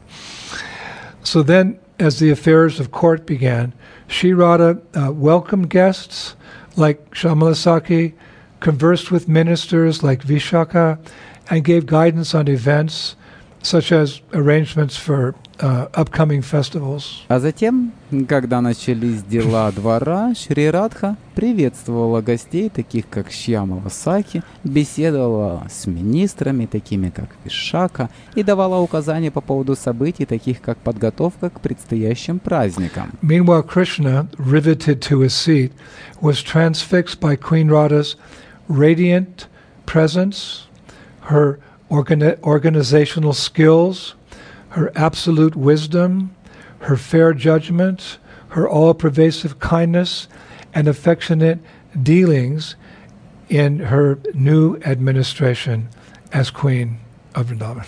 So then, as the affairs of court began, Shri Radha uh, welcomed guests like Shamalasaki, conversed with ministers like Vishaka, and gave guidance on events such as arrangements for uh, upcoming festivals. А затем, когда начались дела двора, Шри Радха приветствовала гостей, таких как Шьямала Саки, беседовала с министрами, такими как Вишака, и давала указания по поводу событий, таких как подготовка к предстоящим праздникам. Meanwhile, Krishna, riveted to his seat, was transfixed by Queen Radha's radiant presence, her organi- organizational skills, her absolute wisdom, her fair judgment, her all-pervasive kindness, and affectionate dealings in her new administration as Queen of Vrindavan.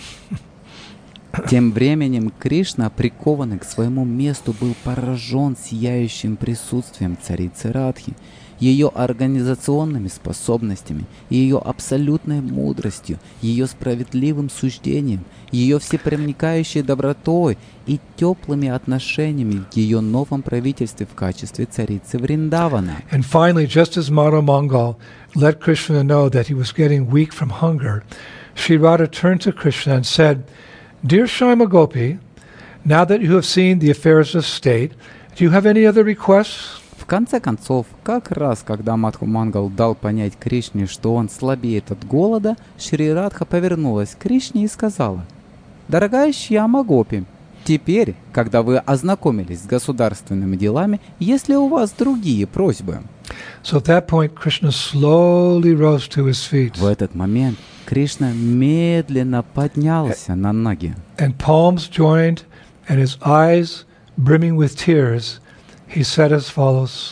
Тем временем Кришна, прикованный к своему месту, был поражен сияющим присутствием царицы Радхи, ее организационными способностями, ее абсолютной мудростью, ее справедливым суждением, ее всепроникающей добротой и теплыми отношениями в ее новом правительстве в качестве царицы Вриндавана. And finally, just as Madhu Mangal let Krishna know that he was getting weak from hunger, Sri Radha turned to Krishna and said, "Dear Shyama Gopi, now that you have seen the affairs of state, do you have any other requests?" В конце концов, как раз когда Мадху Мангал дал понять Кришне, что он слабеет от голода, Шри Радха повернулась к Кришне и сказала: «Дорогая Шьяма Гопи, теперь, когда вы ознакомились с государственными делами, есть ли у вас другие просьбы?» So at that point, Krishna slowly rose to his feet. В этот момент Кришна медленно поднялся на ноги. And palms joined, and his eyes brimming with tears, he said as follows.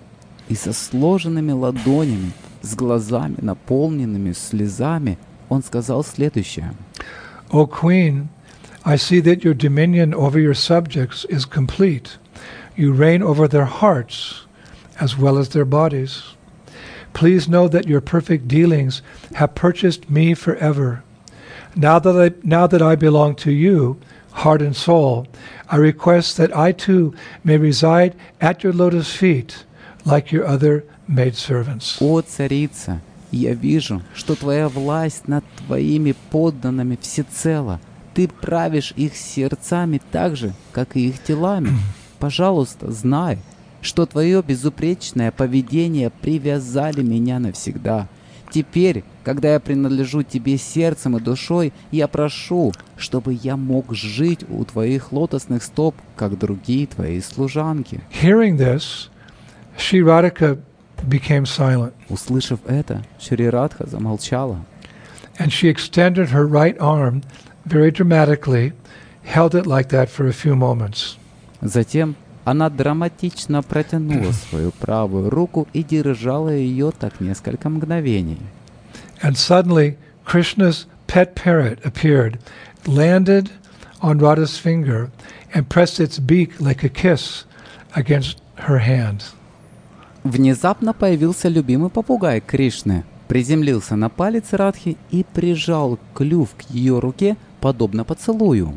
И со сложенными ладонями, с глазами, наполненными слезами, он сказал следующее. O Queen, I see that your dominion over your subjects is complete. You reign over their hearts as well as their bodies. Please know that your perfect dealings have purchased me forever. Now that I, now that I belong to you, heart and soul, I request that I too may reside at your lotus feet like your other maidservants. «О, царица, я вижу, что твоя власть над твоими подданными всецела. Ты правишь их сердцами так же, как и их телами. Пожалуйста, знай, что твое безупречное поведение привязали меня навсегда. Теперь, когда я принадлежу тебе сердцем и душой, я прошу, чтобы я мог жить у твоих лотосных стоп, как другие твои служанки». Hearing this, Sri Radhika became silent, Услышав это, Шри Радха замолчала. and she extended her right arm very dramatically, held it like that for a few moments. Затем она драматично протянула свою правую руку и держала ее так несколько мгновений. And suddenly, Krishna's pet parrot appeared, landed on Radha's finger, and pressed its beak like a kiss against her hand. Внезапно появился любимый попугай Кришны, приземлился на палец Радхи и прижал клюв к ее руке, подобно поцелую.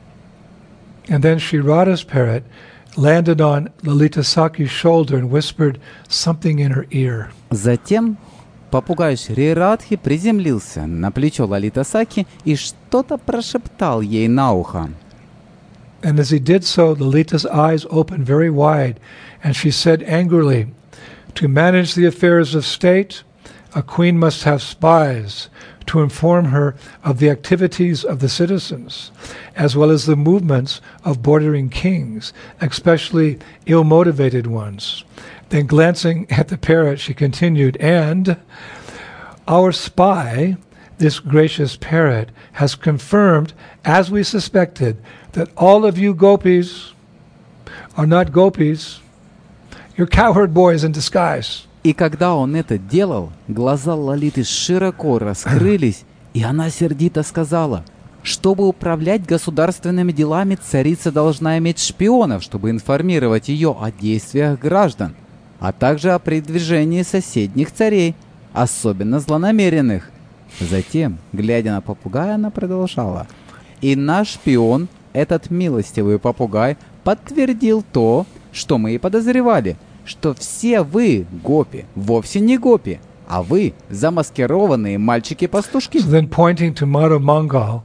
And then Sri Radha's parrot landed on Lalita Saki's shoulder and whispered something in her ear. Затем попугай Шри Радхи приземлился на плечо Лалита Саки и что-то прошептал ей на ухо. And as he did so, Lalita's eyes opened very wide, and she said angrily, "To manage the affairs of state, a queen must have spies to inform her of the activities of the citizens, as well as the movements of bordering kings, especially ill-motivated ones." Then glancing at the parrot, she continued, "And our spy, this gracious parrot, has confirmed, as we suspected, that all of you gopis are not gopis. You're cowherd boys in disguise." И когда он это делал, глаза Лалиты широко раскрылись, и она сердито сказала: «Чтобы управлять государственными делами, царица должна иметь шпионов, чтобы информировать ее о действиях граждан, а также о передвижении соседних царей, особенно злонамеренных». Затем, глядя на попугая, она продолжала: «И наш шпион, этот милостивый попугай, подтвердил то, что мы и подозревали, что все вы, гопи, вовсе не гопи, а вы замаскированные мальчики-пастушки». So then pointing to Madhu Mangal,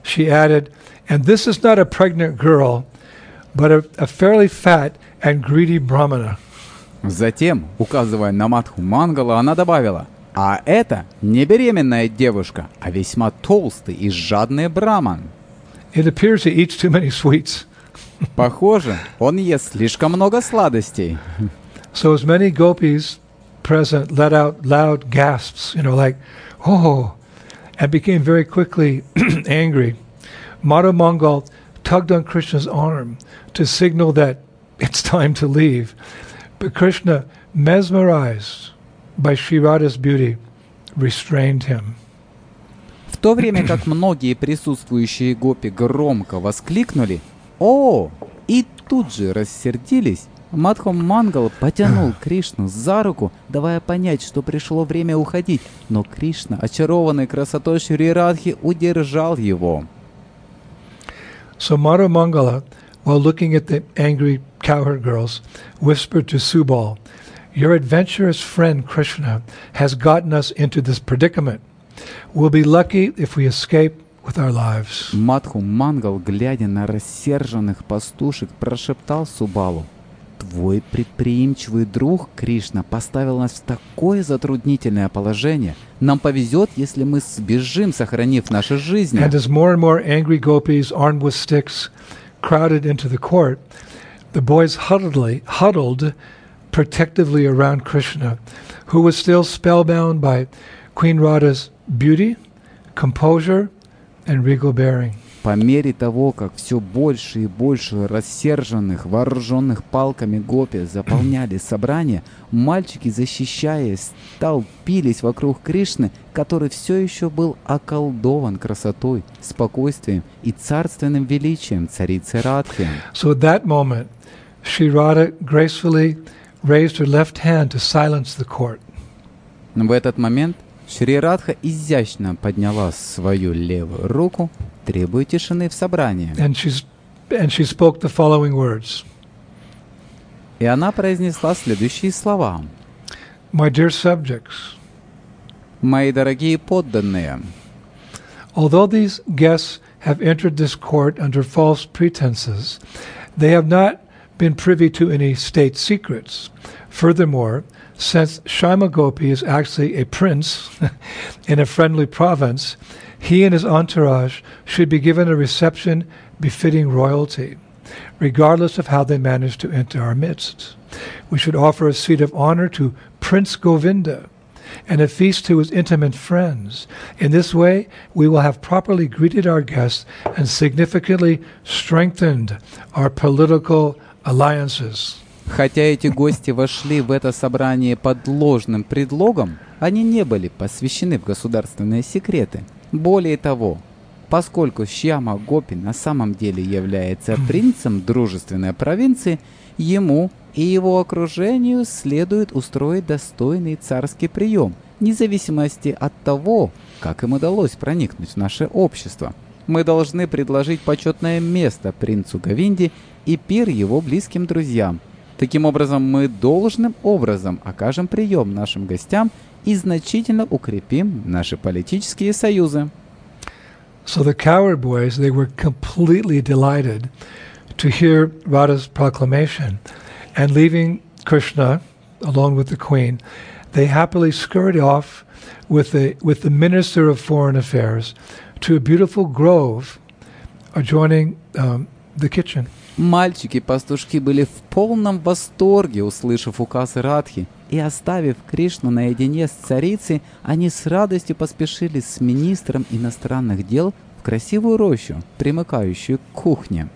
she added, "And this is not a pregnant girl, but a, a fairly fat and greedy brahmana." Затем, указывая на Мадху Мангала, она добавила: «А это не беременная девушка, а весьма толстый и жадный браман». It appears he eats too many sweets. Похоже, он ест слишком много сладостей. So as many gopis present let out loud gasps, you know, like, "Oh," and became very quickly angry. Madhu Mangal tugged on Krishna's arm to signal that it's time to leave. But Krishna, mesmerized by Sri Radha's beauty, restrained him. В то время как многие присутствующие гопи громко воскликнули «О!» и тут же рассердились, Мадху Мангал потянул Кришну за руку, давая понять, что пришло время уходить, но Кришна, очарованный красотой Шри Радхи, удержал его. So Madhu Mangala, while looking at the angry cowherd girls, whispered to Subal, "Your adventurous friend Krishna has gotten us into this predicament. We'll be lucky if we escape with our lives." Мадху Мангал, глядя на рассерженных пастушек, прошептал Субалу: «Твой предприимчивый друг Кришна поставил нас в такое затруднительное положение. Нам повезет, если мы сбежим, сохранив наши жизни». And as more and more angry gopis armed with sticks crowded into the court, the boys huddled, huddled protectively around Krishna, who was still spellbound by Queen Radha's beauty, composure, and regal bearing. По мере того, как все больше и больше рассерженных, вооруженных палками гопи заполняли собрание, мальчики, защищаясь, толпились вокруг Кришны, который все еще был околдован красотой, спокойствием и царственным величием царицы Радхи. So at that moment, Sri Radha gracefully raised her left hand to silence the court. В этот момент Шри Радха изящно подняла свою левую руку, требуя тишины в собрании. And, she's, and she spoke the following words. И она произнесла следующие слова. My dear subjects, «Мои дорогие подданные, although these guests have entered this court under false pretenses, they have not been privy to any state secrets. Furthermore, since Shama Gopi is actually a prince in a friendly province, he and his entourage should be given a reception befitting royalty, regardless of how they manage to enter our midst. We should offer a seat of honor to Prince Govinda and a feast to his intimate friends. In this way, we will have properly greeted our guests and significantly strengthened our political alliances. Хотя эти гости вошли в это собрание под ложным предлогом, они не были посвящены в государственные секреты. Более того, поскольку Шьяма Гопи на самом деле является принцем дружественной провинции, ему и его окружению следует устроить достойный царский прием, вне зависимости от того, как им удалось проникнуть в наше общество. Мы должны предложить почетное место принцу Говинде и пир его близким друзьям. Таким образом, мы должным образом окажем прием нашим гостям и значительно укрепим наши политические союзы. So the cowherd boys, they were completely delighted to hear Radha's proclamation, and leaving Krishna along with the queen, they happily scurried off with the with the minister of foreign affairs to a beautiful grove adjoining um, the kitchen. Мальчики-пастушки были в полном восторге, услышав указ Радхи, и, оставив Кришну наедине с царицей, они с радостью поспешили с министром иностранных дел в красивую рощу, примыкающую к кухне.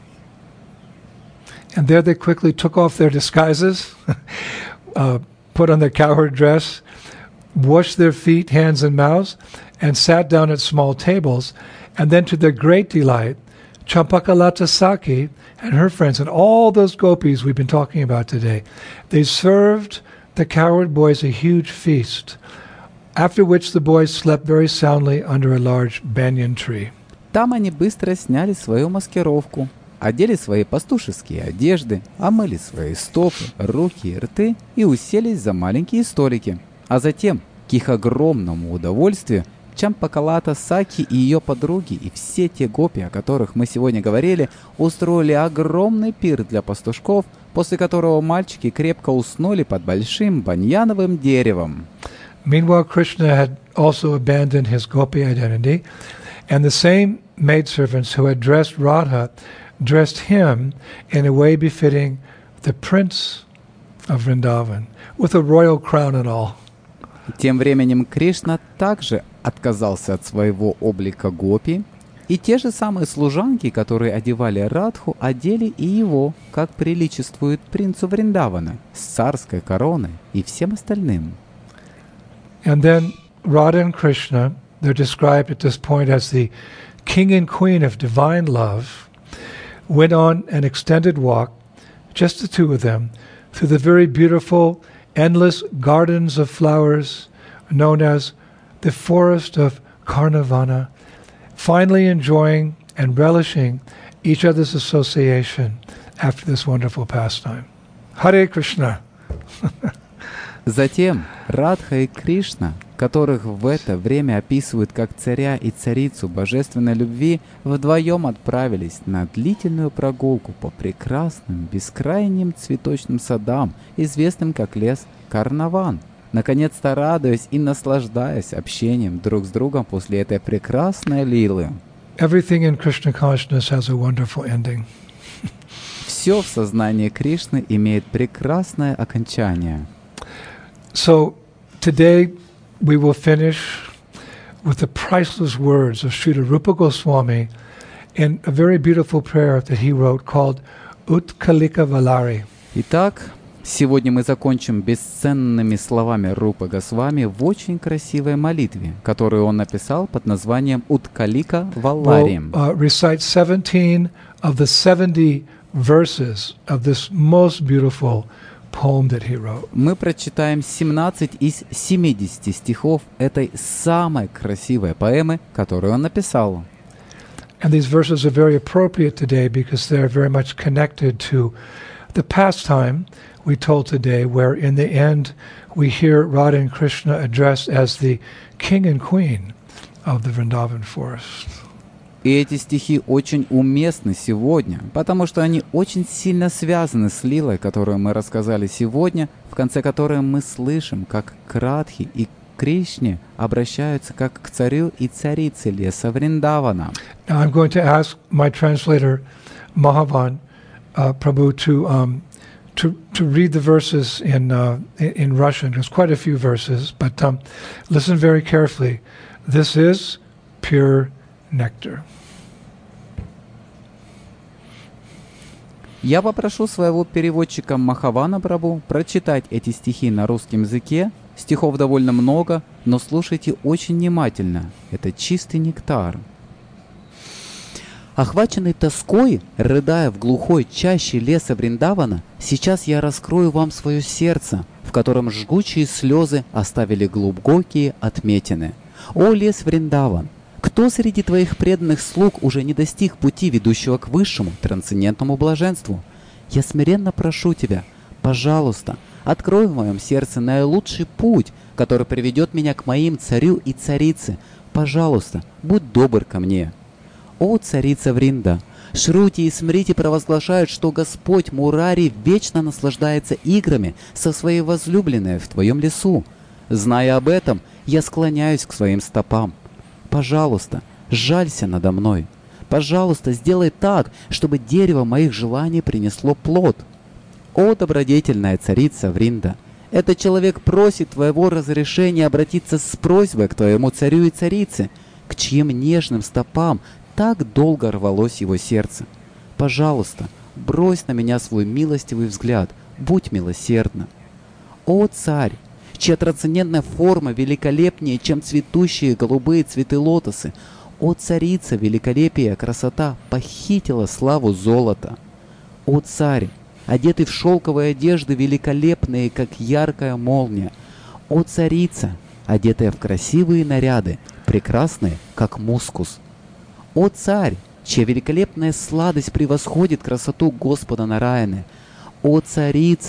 And there they quickly took off their disguises, uh, put on their cowherd dress, washed their feet, hands, and mouths, and sat down at small tables. And then, to their great delight, Champakalata Saki and her friends and all those gopis we've been talking about today, they served the cowherd boys a huge feast, after which the boys slept very soundly under a large banyan tree. Там они быстро сняли свою маскировку, одели свои пастушеские одежды, омыли свои стопы, руки и рты и уселись за маленькие столики. А затем, к их огромному удовольствию, Чампакалата Саки и ее подруги и все те гопи, о которых мы сегодня говорили, устроили огромный пир для пастушков, после которого мальчики крепко уснули под большим баньяновым деревом. Meanwhile, Krishna had also abandoned his gopi identity, and the same maidservants who had dressed Radha dressed him in a way befitting the prince of Vrindavan, with a royal crown and all. Тем временем Кришна также отказался от своего облика гопи, и те же самые служанки, которые одевали Радху, одели и его, как приличествует принцу Вриндавана, с царской короной и всем остальным. And then Radha and Krishna, they're described at this point as the king and queen of divine love, went on an extended walk, just the two of them, through the very beautiful, endless gardens of flowers known as the forest of Karnavana, finally enjoying and relishing each other's association after this wonderful pastime. Hare Krishna! Затем Радха и Кришна, которых в это время описывают как царя и царицу божественной любви, вдвоем отправились на длительную прогулку по прекрасным, бескрайним цветочным садам, известным как лес Карнаван, наконец-то радуясь и наслаждаясь общением друг с другом после этой прекрасной лилы. Everything in Krishna consciousness has a wonderful ending. Все в сознании Кришны имеет прекрасное окончание. So today we will finish with the priceless words of Srila Rupa Goswami in a very beautiful prayer that he wrote called Utkalika Valari. Итак, сегодня мы закончим бесценными словами Рупы Госвами в очень красивой молитве, которую он написал под названием Уткалика Валлари. We'll uh, recite seventeen of the seventy verses of this most beautiful poem that he wrote. Мы прочитаем семнадцать из семидесяти стихов этой самой красивой поэмы, которую он написал. And these verses are very appropriate today because they're very much connected to the pastime we told today, where in the end we hear Radha and Krishna addressed as the king and queen of the Vrindavan forest. И эти стихи очень уместны сегодня, потому что они очень сильно связаны с лилой, которую мы рассказали сегодня, в конце которой мы слышим, как к Радхе и Кришне обращаются как к царю и царице леса Вриндавана. Now I'm going to ask my translator, Mahavan uh, Prabhu, to um, to to read the verses in uh, in Russian. There's quite a few verses, but um, listen very carefully. This is pure nectar. Я попрошу своего переводчика Махавана Прабху прочитать эти стихи на русском языке. Стихов довольно много, но слушайте очень внимательно. Это чистый нектар. Охваченный тоской, рыдая в глухой чаще леса Вриндавана, сейчас я раскрою вам свое сердце, в котором жгучие слезы оставили глубокие отметины. О, лес Вриндаван! Кто среди твоих преданных слуг уже не достиг пути, ведущего к высшему, трансцендентному блаженству? Я смиренно прошу тебя, пожалуйста, открой в моем сердце наилучший путь, который приведет меня к моим царю и царице. Пожалуйста, будь добр ко мне. О, царица Вринда! Шрути и Смрити провозглашают, что Господь Мурари вечно наслаждается играми со своей возлюбленной в твоем лесу. Зная об этом, я склоняюсь к своим стопам. Пожалуйста, жалься надо мной. Пожалуйста, сделай так, чтобы дерево моих желаний принесло плод. О, добродетельная царица Вринда! Этот человек просит твоего разрешения обратиться с просьбой к твоему царю и царице, к чьим нежным стопам так долго рвалось его сердце. Пожалуйста, брось на меня свой милостивый взгляд, будь милосердна. О, царь! Чья трансцендентная форма великолепнее, чем цветущие голубые цветы лотосы. О, царица, великолепие, красота похитила славу золота. О, царь, одетый в шелковые одежды, великолепные, как яркая молния. О, царица, одетая в красивые наряды, прекрасные, как мускус. О, царь, чья великолепная сладость превосходит красоту Господа Нараяны. О, царица,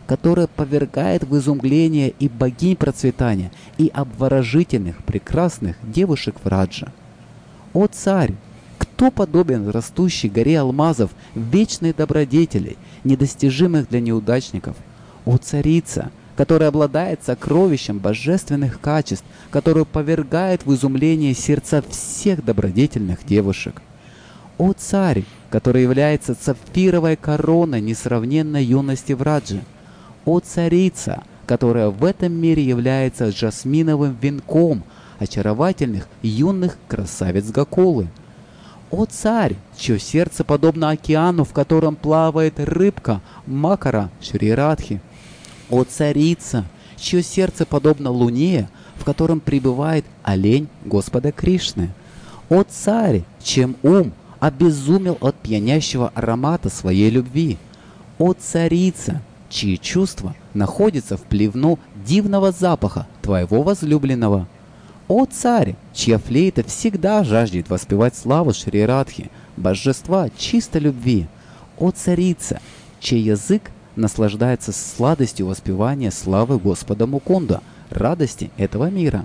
которое повергает в изумление и богинь процветания, и обворожительных, прекрасных девушек Враджа. О царь! Кто подобен растущей горе алмазов, вечной добродетелей, недостижимых для неудачников? О царица, которая обладает сокровищем божественных качеств, которую повергает в изумление сердца всех добродетельных девушек. О царь, который является сапфировой короной несравненной юности Враджи. О царица, которая в этом мире является жасминовым венком очаровательных юных красавиц Гокулы. О царь, чье сердце подобно океану, в котором плавает рыбка Макара Шри Радхи. О царица, чье сердце подобно луне, в котором пребывает олень Господа Кришны. О царь, чем ум обезумел от пьянящего аромата своей любви. О царица, чьи чувства находятся в плену дивного запаха твоего возлюбленного. О царь, чья флейта всегда жаждет воспевать славу Шри Радхи, божества чистой любви. О царица, чей язык наслаждается сладостью воспевания славы Господа Мукунда, радости этого мира.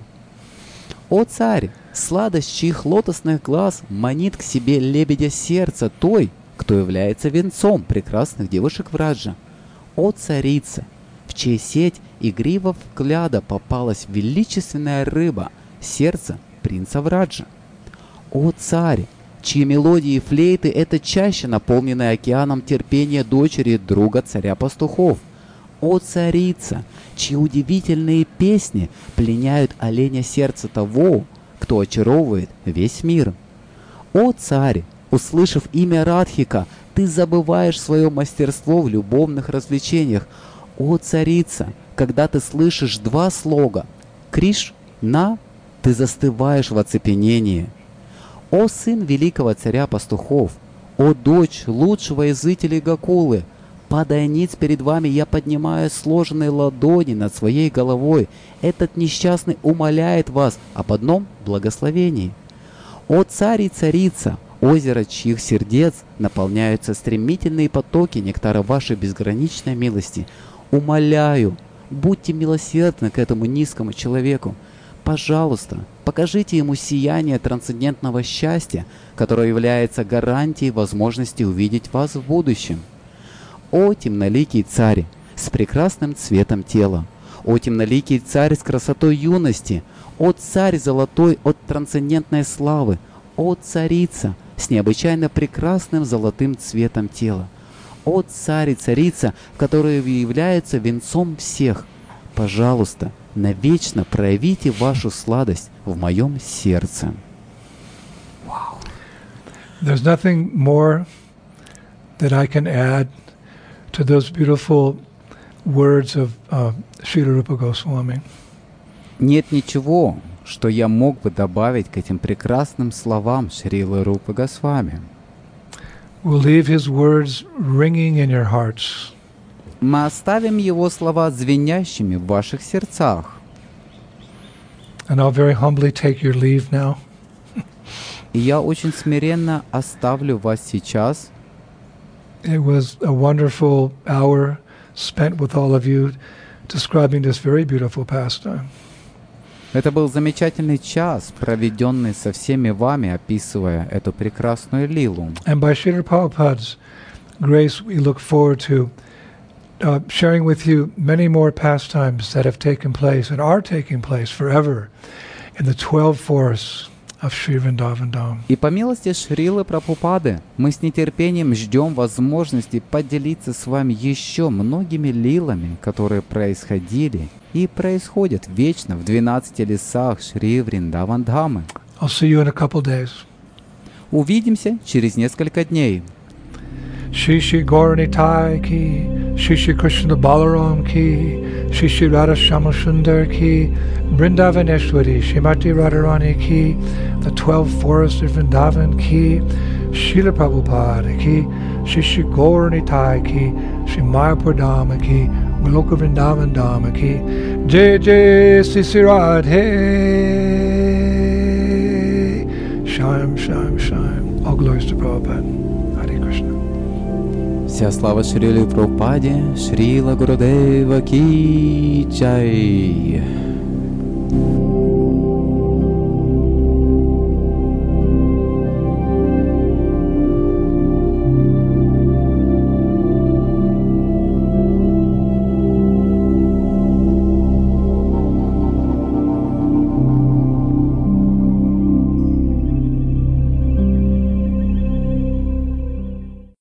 О царь, сладость чьих лотосных глаз манит к себе лебедя сердца той, кто является венцом прекрасных девушек Враджа. О царица, в чьей сеть игривого взгляда попалась величественная рыба, сердце принца Враджа. О царь, чьи мелодии и флейты — это чаще наполненная океаном терпения дочери друга царя пастухов. О царица, чьи удивительные песни пленяют оленя сердца того, кто очаровывает весь мир. О царь, услышав имя Радхика, ты забываешь свое мастерство в любовных развлечениях. О царица, когда ты слышишь два слога «Кришна», ты застываешь в оцепенении. О сын великого царя пастухов, о дочь лучшего из жителей Гокулы, падая ниц перед вами, я поднимаю сложенные ладони над своей головой. Этот несчастный умоляет вас об одном благословении. О царь и царица, озеро чьих сердец наполняются стремительные потоки нектара вашей безграничной милости, умоляю, будьте милосердны к этому низкому человеку. Пожалуйста, покажите ему сияние трансцендентного счастья, которое является гарантией возможности увидеть вас в будущем. О темноликий царь с прекрасным цветом тела! О темноликий царь с красотой юности! О царь золотой от трансцендентной славы! О царица с необычайно прекрасным золотым цветом тела! О царь и царица, которые являются венцом всех! Пожалуйста, навечно проявите вашу сладость в моем сердце. Wow. There's nothing more that I can add to those beautiful words of uh, Srila Rupa Goswami. Нет ничего, что я мог бы добавить к этим прекрасным словам Шрилы Рупы Госвами. We'll leave his words ringing in your hearts. Мы оставим его слова звенящими в ваших сердцах. And I'll very humbly take your leave now. И я очень смиренно оставлю вас сейчас. It was a wonderful hour spent with all of you describing this very beautiful pastime. Это был замечательный час, проведенный со всеми вами, описывая эту прекрасную лилу. And by Srila Prabhupada's grace, we look forward to uh, sharing with you many more pastimes that have taken place and are taking place forever in the twelve forests of Sri Vrindavan Dham. И по милости Шрилы Прабхупады мы с нетерпением ждем возможности поделиться с вами еще многими лилами, которые происходили и происходят вечно в двенадцати лесах Шри Вриндаван Дхамы. I'll see you in a couple days. Увидимся через несколько дней. Shri Shri Gauranitai ki, Shri Shri Krishna Balaram ki, Shri Shri Radha Shamashundar ki, Vrindavaneshwari, Shrimati Radharani ki, the twelve forests of Vrindavan ki, Srila Prabhupada ki, Shri Shri Gauranitai ki, Shri Mayapur Dhama ki, Viloka Vrindavan Dhama ki, Jai Jai Sri Sri Radhe, Shyam Shyam Shyam. All glories to Prabhupada. Hare Krishna. Вся слава Шриле Прабхупаде, Шрила Гурудева Ки Джай.